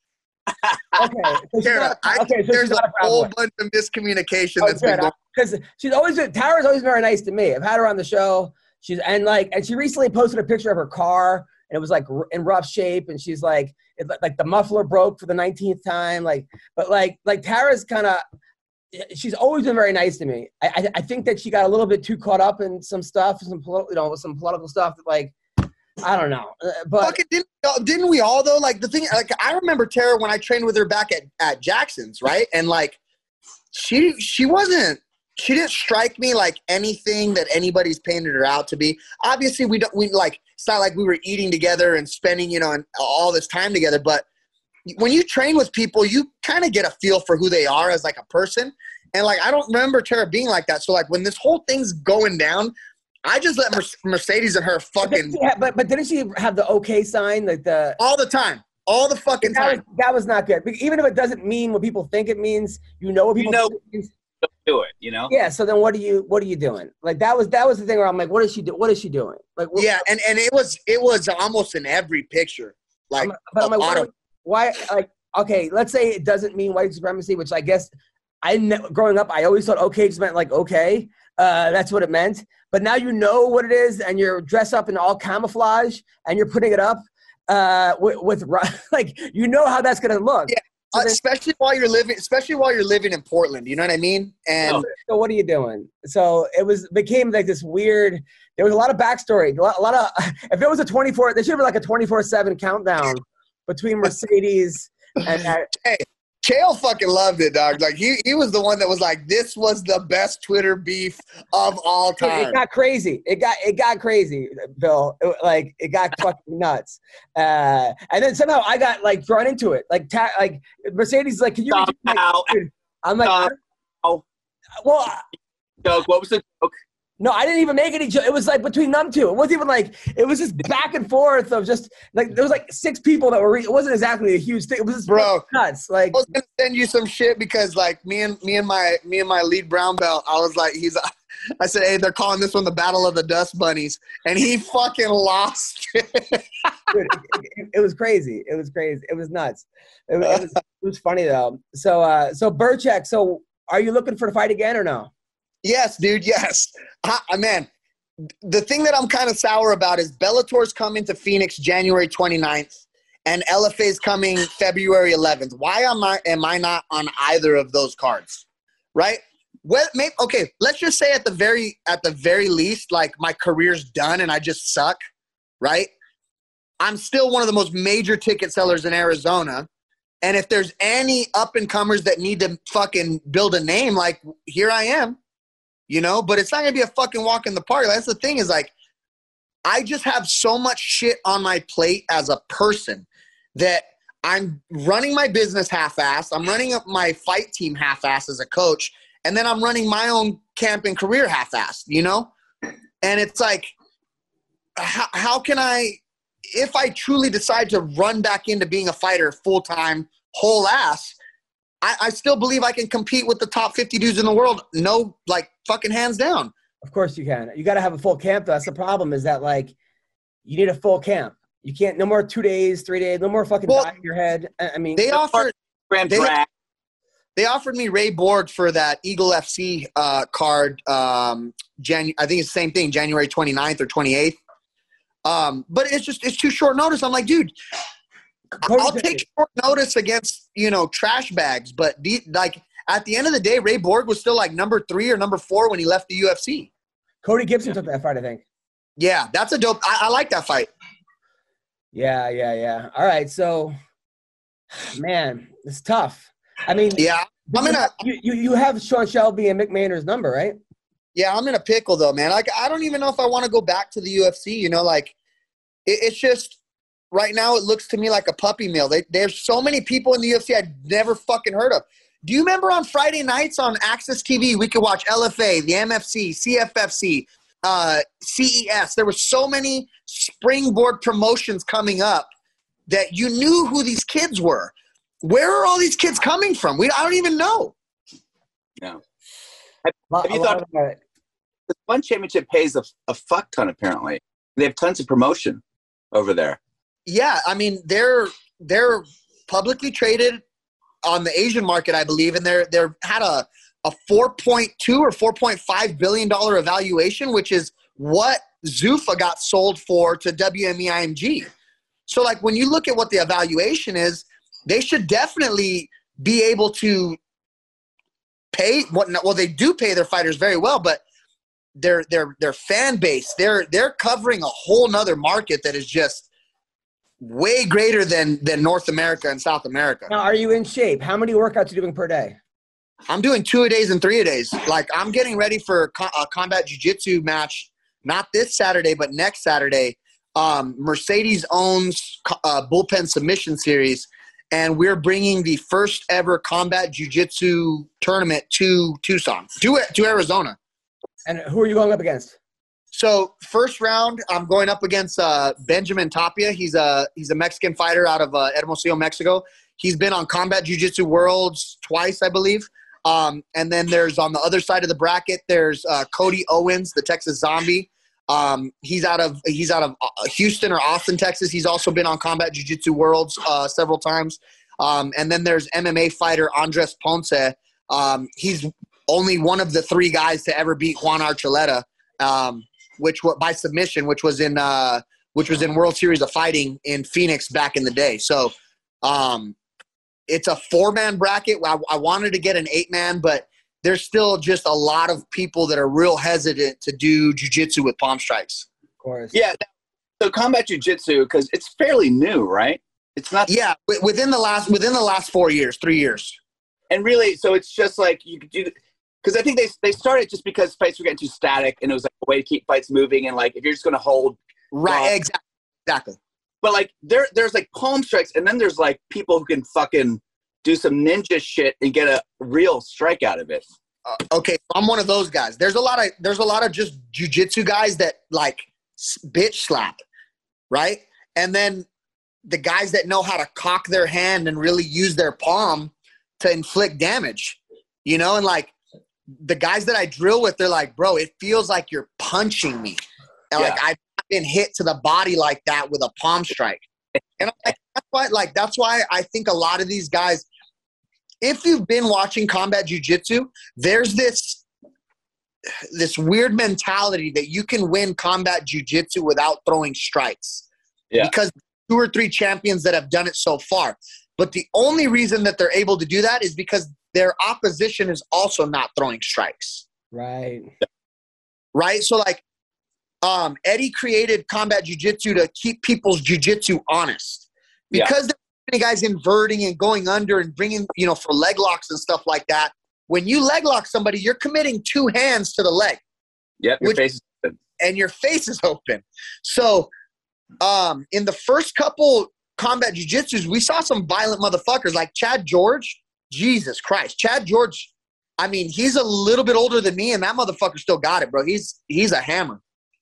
"Okay, so Tara, not, okay, I, so there's a, a whole boy. bunch of miscommunication oh, that's been going." Because she's always been, Tara's always been very nice to me. I've had her on the show. She's and like and she recently posted a picture of her car. And it was like in rough shape, and she's like, it, like the muffler broke for the nineteenth time. Like, but like, like Tara's kind of, she's always been very nice to me. I, I, I think that she got a little bit too caught up in some stuff, some political, you know, some political stuff that like, I don't know. But Fucking didn't, didn't we all though? Like the thing, like I remember Tara when I trained with her back at, at Jackson's, right? And like, she she wasn't. She didn't strike me like anything that anybody's painted her out to be. Obviously, we don't. We like. It's not like we were eating together and spending, you know, and all this time together. But when you train with people, you kind of get a feel for who they are as like a person. And like, I don't remember Tara being like that. So like, when this whole thing's going down, I just let Mercedes and her fucking. But, have, but but didn't she have the okay sign, like the all the time, all the fucking that time? Was, that was not good. Even if it doesn't mean what people think it means, you know what people you know, think it means. Do it, you know. Yeah. So then, what are you? What are you doing? Like that was that was the thing where I'm like, what is she do? What is she doing? Like, what, yeah, and, and it was it was almost in every picture. Like, I'm, but I'm like, why, why? Like, okay, let's say it doesn't mean white supremacy, which I guess I ne- growing up I always thought okay just meant like okay, uh, that's what it meant. But now you know what it is, and you're dressed up in all camouflage, and you're putting it up uh, with, with like you know how that's gonna look. Yeah. Uh, especially while you're living, especially while you're living in Portland, you know what I mean? And so, what are you doing? So it was became like this weird. There was a lot of backstory, a lot, a lot of. If it was a twenty-four, there should have been like a twenty-four seven countdown between Mercedes and. That. Hey, Chael fucking loved it, dog. Like he, he was the one that was like, "This was the best Twitter beef of all time." It got crazy. It got it got crazy, Bill. It, like it got fucking nuts. Uh, and then somehow I got like drawn into it. Like ta- like Mercedes is like, "Can you?" Like, I'm like, oh, well, joke. What was the joke? No, I didn't even make any joke. It was like between them two. It wasn't even like it was just back and forth of just like there was like six people that were. Re- it wasn't exactly a huge thing. It was just bro nuts. Like I was gonna send you some shit because like me and me and my me and my lead brown belt. I was like, he's. I said, hey, they're calling this one the Battle of the Dust Bunnies, and he fucking lost. Dude, it, it, it was crazy. It was crazy. It was nuts. It, it was. It was funny though. So, uh, so Burchak. So, are you looking for the fight again or no? Yes, dude. Yes, I, man. The thing that I'm kind of sour about is Bellator's coming to Phoenix January twenty-ninth, and L F A's coming February eleventh. Why am I am I not on either of those cards? Right? Well, maybe okay. Let's just say at the very at the very least, like my career's done and I just suck. Right? I'm still one of the most major ticket sellers in Arizona. And if there's any up and comers that need to fucking build a name, like here I am. You know, but it's not going to be a fucking walk in the park. That's the thing is like, I just have so much shit on my plate as a person that I'm running my business half-assed. I'm running up my fight team half-assed as a coach. And then I'm running my own camp and career half-assed, you know? And it's like, how, how can I, if I truly decide to run back into being a fighter full-time, whole ass, I, I still believe I can compete with the top fifty dudes in the world. No, like fucking hands down. Of course you can. You got to have a full camp. Though. That's the problem is that like you need a full camp. You can't, no more two days, three days, no more fucking well, die in your head. I I mean, they offered, Grand they, Prix. they offered me Ray Borg for that Eagle F C uh, card. Um, Janu- I think it's the same thing, January twenty-ninth or twenty-eighth. Um, but it's just, it's too short notice. I'm like, dude, I'll take short notice against, you know, trash bags. But the, like at the end of the day, Ray Borg was still like number three or number four when he left the U F C. Cody Gibson took that fight, I think. Yeah, that's a dope. I, I like that fight. Yeah, yeah, yeah. All right, so, man, it's tough. I mean, yeah, I'm in a, you, you you have Sean Shelby and Mick Maynard's number, right? Yeah, I'm in a pickle though, man. Like, I don't even know if I want to go back to the U F C. You know, like it, it's just right now it looks to me like a puppy mill. They, there's so many people in the U F C I'd never fucking heard of. Do you remember on Friday nights on Access T V, we could watch L F A, the M F C, C F F C, uh, C E S. There were so many springboard promotions coming up that you knew who these kids were. Where are all these kids coming from? We I don't even know. No. Have, have you thought the One Championship pays a, a fuck ton, apparently. They have tons of promotion over there. Yeah, I mean, they're they're publicly traded on the Asian market, I believe, and they're they're had a a four point two or four point five billion dollar evaluation, which is what Zuffa got sold for to W M E I M G. So, like, when you look at what the evaluation is, they should definitely be able to pay what. Well, they do pay their fighters very well, but their their their fan base, they're they're covering a whole nother market that is just way greater than than North America and South America. Now, are you in shape? How many workouts are you doing per day? I'm doing two a days and three a days. Like, I'm getting ready for a combat jiu-jitsu match, not this Saturday, but next Saturday. Um, Mercedes owns uh, Bullpen Submission Series, and we're bringing the first ever combat jiu-jitsu tournament to Tucson, to, to Arizona. And who are you going up against? So first round, I'm going up against uh, Benjamin Tapia. He's a he's a Mexican fighter out of uh, Hermosillo, Mexico. He's been on Combat Jiu-Jitsu Worlds twice, I believe. Um, and then there's on the other side of the bracket, there's uh, Cody Owens, the Texas Zombie. Um, he's out of he's out of Houston or Austin, Texas. He's also been on Combat Jiu-Jitsu Worlds uh, several times. Um, and then there's M M A fighter Andres Ponce. Um, he's only one of the three guys to ever beat Juan Archuleta, um, which was by submission, which was in uh, which was in World Series of Fighting in Phoenix back in the day. So um, it's a four-man bracket. I, I wanted to get an eight-man, but there's still just a lot of people that are real hesitant to do jiu-jitsu with palm strikes. Of course. Yeah. So combat jiu-jitsu, because it's fairly new, right? It's not. Yeah, within the last within the last four years, three years. And really, so it's just like you could do. Because I think they they started just because fights were getting too static, and it was like a way to keep fights moving. And like if you're just going to hold, right? uh, Exactly. Exactly. But like there there's like palm strikes, and then there's like people who can fucking do some ninja shit and get a real strike out of it. Uh, okay, I'm one of those guys. There's a lot of there's a lot of just jiu-jitsu guys that like bitch slap, right? And then the guys that know how to cock their hand and really use their palm to inflict damage, you know, and like the guys that I drill with, they're like, bro, it feels like you're punching me. And Yeah. like I've been hit to the body like that with a palm strike. And I'm like, that's why, like, that's why I think a lot of these guys, if you've been watching combat jiu-jitsu, there's this this weird mentality that you can win combat jiu-jitsu without throwing strikes. Yeah. Because two or three champions that have done it so far. But the only reason that they're able to do that is because their opposition is also not throwing strikes. Right. Right? So, like, um, Eddie created combat jiu-jitsu to keep people's jiu-jitsu honest. Because there are many guys inverting and going under and bringing, you know, for leg locks and stuff like that. When you leg lock somebody, you're committing two hands to the leg. Yep, your Which- face is open. And your face is open. So, um, in the first couple combat jiu-jitsus, we saw some violent motherfuckers like Chad George. Jesus Christ. Chad George, I mean, he's a little bit older than me, and that motherfucker still got it, bro. He's he's a hammer.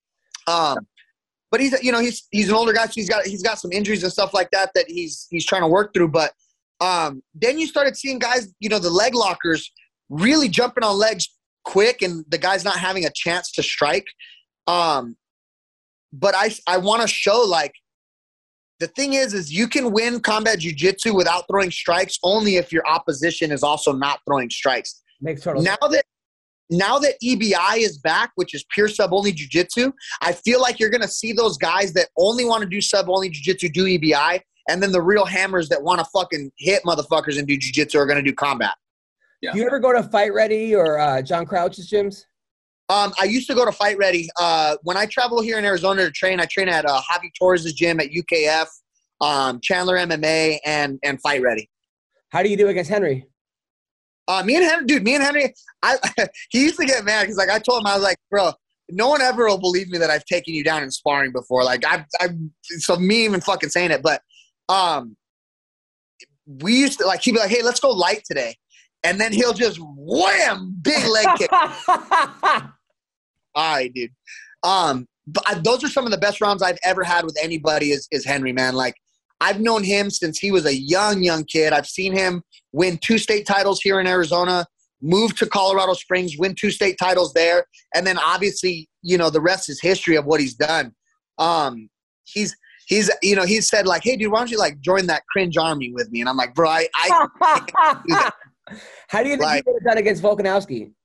Um, but he's you know he's he's an older guy, so he's got he's got some injuries and stuff like that that he's he's trying to work through. But um, then you started seeing guys, you know, the leg lockers really jumping on legs quick, and the guy's not having a chance to strike. Um, but I I want to show, like, the thing is, is you can win combat jiu-jitsu without throwing strikes only if your opposition is also not throwing strikes. Makes total now sense. that now that E B I is back, which is pure sub only jiu-jitsu, I feel like you're gonna see those guys that only want to do sub only jiu-jitsu do E B I, and then the real hammers that want to fucking hit motherfuckers and do jiu-jitsu are gonna do combat. Yeah. Do you ever go to Fight Ready or uh, John Crouch's gyms? Um, I used to go to Fight Ready. Uh, when I travel here in Arizona to train, I train at uh, Javi Torres' gym at U K F, um, Chandler M M A, and and Fight Ready. How do you do against Henry? Uh, me and Henry, dude, me and Henry, I he used to get mad because, like, I told him, I was like, bro, no one ever will believe me that I've taken you down in sparring before. Like, I, I, so me even fucking saying it, but um, we used to, like, he'd be like, hey, let's go light today. And then he'll just wham, big leg kick. All right, dude. Um, but I, those are some of the best rounds I've ever had with anybody is, is Henry, man. Like, I've known him since he was a young, young kid. I've seen him win two state titles here in Arizona, move to Colorado Springs, win two state titles there. And then obviously, you know, the rest is history of what he's done. Um, he's, he's, you know, he said, like, hey, dude, why don't you, like, join that cringe army with me? And I'm like, bro, I, I can't do that. How do you think Like, you would have done against Volkanovski?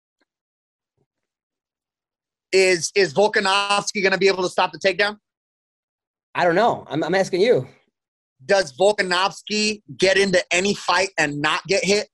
Is is Volkanovski going to be able to stop the takedown? I don't know. I'm, I'm asking you. Does Volkanovski get into any fight and not get hit?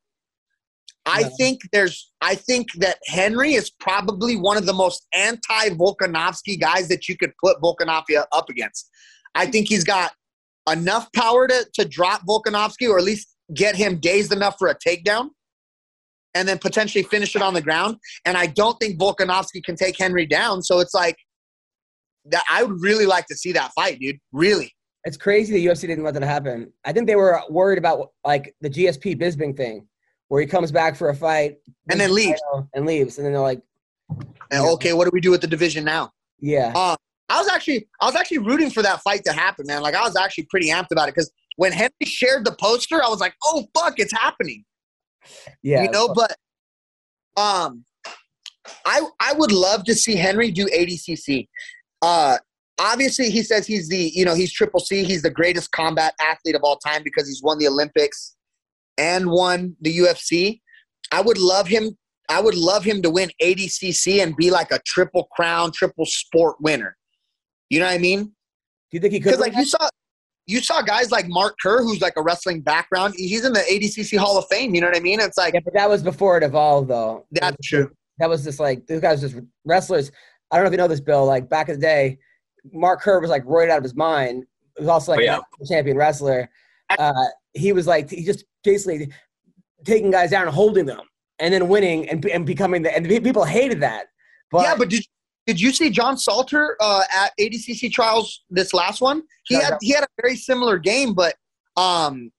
I No. think there's. I think that Henry is probably one of the most anti-Volkanovski guys that you could put Volkanovski up against. I think he's got enough power to to drop Volkanovski, or at least get him dazed enough for a takedown, and then potentially finish it on the ground. And I don't think Volkanovski can take Henry down. So it's like that. I would really like to see that fight, dude. Really. It's crazy the U F C didn't let that happen. I think they were worried about, like, the G S P Bisping thing, where he comes back for a fight And then leaves. and leaves, and then they're like, And okay, what do we do with the division now? yeah, Uh, I was actually I was actually rooting for that fight to happen, man. Like, I was actually pretty amped about it because when Henry shared the poster, I was like, oh fuck, it's happening. yeah. You know, but um I I would love to see Henry do A D C C. Uh obviously he says he's the, you know, he's triple C, he's the greatest combat athlete of all time because he's won the Olympics and won the U F C. I would love him I would love him to win A D C C and be like a triple crown, triple sport winner. You know what I mean? Do you think he could? Because, like, you saw you saw guys like Mark Kerr, who's like a wrestling background. He's in the A D C C Hall of Fame. You know what I mean? It's like, Yeah, but that was before it evolved, though. that's true. That was just like, these guys just wrestlers. I don't know if you know this, Bill. Like, back in the day, Mark Kerr was like roided out of his mind. He was also like Oh, yeah. a national champion wrestler. Uh, he was like, he just basically taking guys down and holding them, and then winning and and becoming the. And people hated that. But yeah, but did did you see John Salter uh, at A D C C trials this last one? He No, had no. he had a very similar game, but um,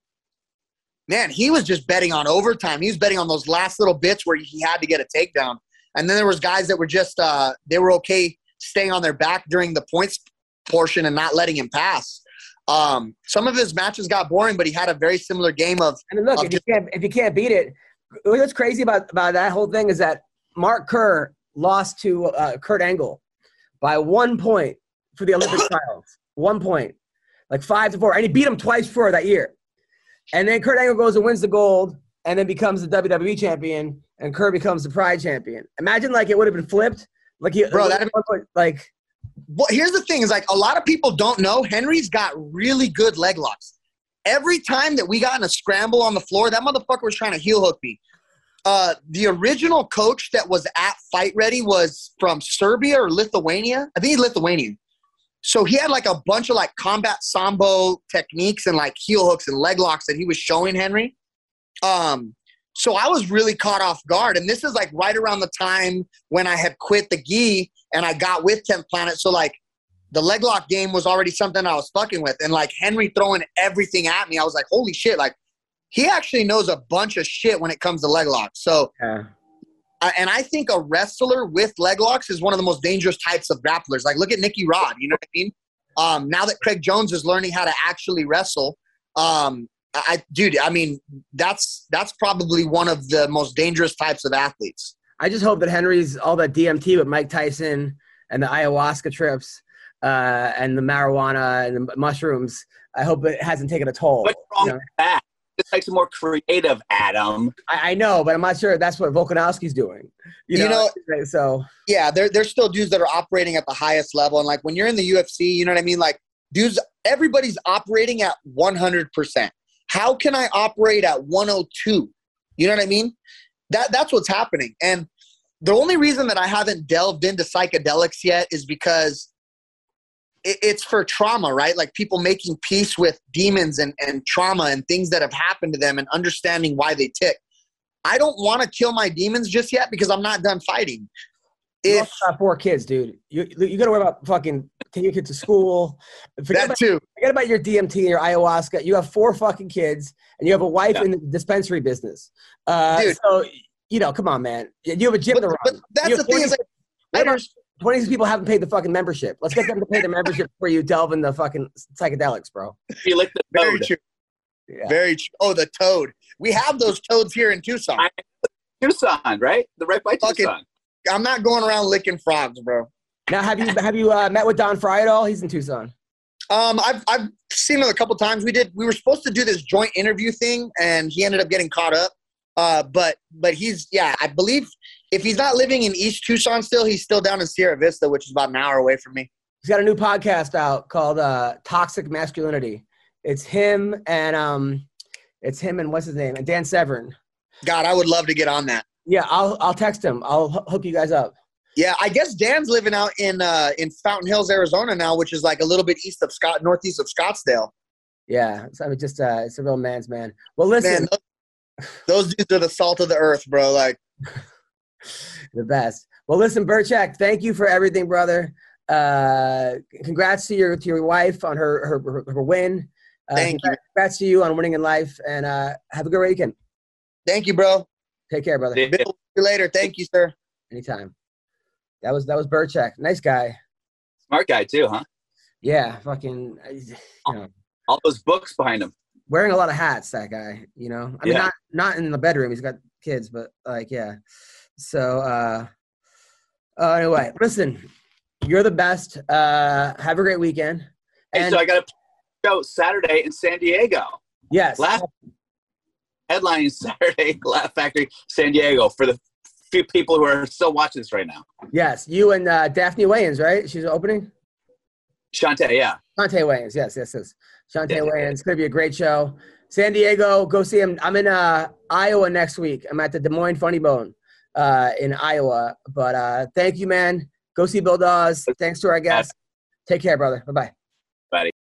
man, he was just betting on overtime. He was betting on those last little bits where he had to get a takedown. And then there was guys that were just uh, they were okay staying on their back during the points portion and not letting him pass. Um, some of his matches got boring, but he had a very similar game of. And look, of if you just- can't if you can't beat it, what's crazy about, about that whole thing is that Mark Kerr lost to uh, Kurt Angle by one point for the Olympic trials. One point, like five to four, and he beat him twice for that year. And then Kurt Angle goes and wins the gold, and then becomes the W W E champion, and Kerr becomes the Pride champion. Imagine like it would have been flipped, like he, Bro, that'd like. Well, here's the thing: is like a lot of people don't know Henry's got really good leg locks. Every time that we got in a scramble on the floor, that motherfucker was trying to heel hook me. Uh, the original coach that was at Fight Ready was from Serbia or Lithuania. I think he's Lithuanian. So he had like a bunch of like combat sambo techniques and like heel hooks and leg locks that he was showing Henry. Um, so I was really caught off guard. And this is like right around the time when I had quit the gi and I got with tenth Planet. So like the leg lock game was already something I was fucking with. And like Henry throwing everything at me, I was like, holy shit. Like he actually knows a bunch of shit when it comes to leg locks. So Yeah. Uh, and I think a wrestler with leg locks is one of the most dangerous types of grapplers. Like, look at Nicky Rod. You know what I mean? Um, now that Craig Jones is learning how to actually wrestle, um, I, dude, I mean, that's that's probably one of the most dangerous types of athletes. I just hope that Henry's all that D M T with Mike Tyson and the ayahuasca trips uh, and the marijuana and the mushrooms. I hope it hasn't taken a toll. What's wrong you know? with that? It makes it more creative, Adam. I, I know, but I'm not sure that's what Volkanovski's doing. You, You know, know- so Yeah, there, there's still dudes that are operating at the highest level. And, like, when you're in the U F C, you know what I mean? Like, dudes, everybody's operating at one hundred percent. How can I operate at one oh two? You know what I mean? That That's what's happening. And the only reason that I haven't delved into psychedelics yet is because it, it's for trauma, right? Like, people making peace with demons and, and trauma and things that have happened to them and understanding why they tick. I don't want to kill my demons just yet because I'm not done fighting. you If also got four kids, dude. You you got to worry about fucking taking your kids to school. Forget that about, too. forget about your D M T and your ayahuasca. You have four fucking kids, and you have a wife Yeah. in the dispensary business. Uh, Dude. So, you know, come on, man. You have a gym But, to run. but that's You the have thing is, like, I What about understand. twenty people haven't paid the fucking membership. Let's get them to pay the membership before you delve in the fucking psychedelics, bro. You lick the Very toad. true. Yeah. Very true. Oh, the toad. We have those toads here in Tucson. I- Tucson, right? The right by Fucking- Tucson. I'm not going around licking frogs, bro. Now, have you have you uh, met with Don Fry at all? He's in Tucson. Um, I've I've seen him a couple times. We did. We were supposed to do this joint interview thing, and he ended up getting caught up. Uh, but but he's yeah. I believe if he's not living in East Tucson still, he's still down in Sierra Vista, which is about an hour away from me. He's got a new podcast out called uh, Toxic Masculinity. It's him and um, it's him and what's his name and Dan Severn. God, I would love to get on that. Yeah, I'll I'll text him. I'll h- hook you guys up. Yeah, I guess Dan's living out in uh, in Fountain Hills, Arizona now, which is like a little bit east of Scott, northeast of Scottsdale. Yeah, so, I mean, just uh, it's a real man's man. Well, listen, Man, those, those dudes are the salt of the earth, bro. Like, the best. Well, listen, Burchak, thank you for everything, brother. Uh, congrats to your to your wife on her her, her, her win. Uh, Thank you. Congrats to you on winning in life, and uh, have a good weekend. thank you, bro. Take care, brother. Yeah. Bill, see you later. Thank you, sir. Anytime. That was that was Burchak. Nice guy. Smart guy too, huh? Yeah, fucking. You know, All those books behind him. wearing a lot of hats. That guy. You know, I mean, Yeah. not not in the bedroom. He's got kids, but like, yeah. So uh, uh, anyway, listen. You're the best. Uh, have a great weekend. Hey, And so I got a show Saturday in San Diego. yes, Laugh headline Saturday, Laugh Factory, San Diego, for the few people who are still watching this right now. yes, you and uh, Daphne Wayans, right? She's opening. Shantae, yeah. Shantae Wayans, yes, yes, yes. Shantae Yeah. Wayans. It's gonna be a great show. San Diego, go see him. I'm in uh, Iowa next week. I'm at the Des Moines Funny Bone uh, in Iowa. But uh, thank you, man. Go see Bill Dawes. Thanks to our guests. Take care, brother. Bye bye. Buddy.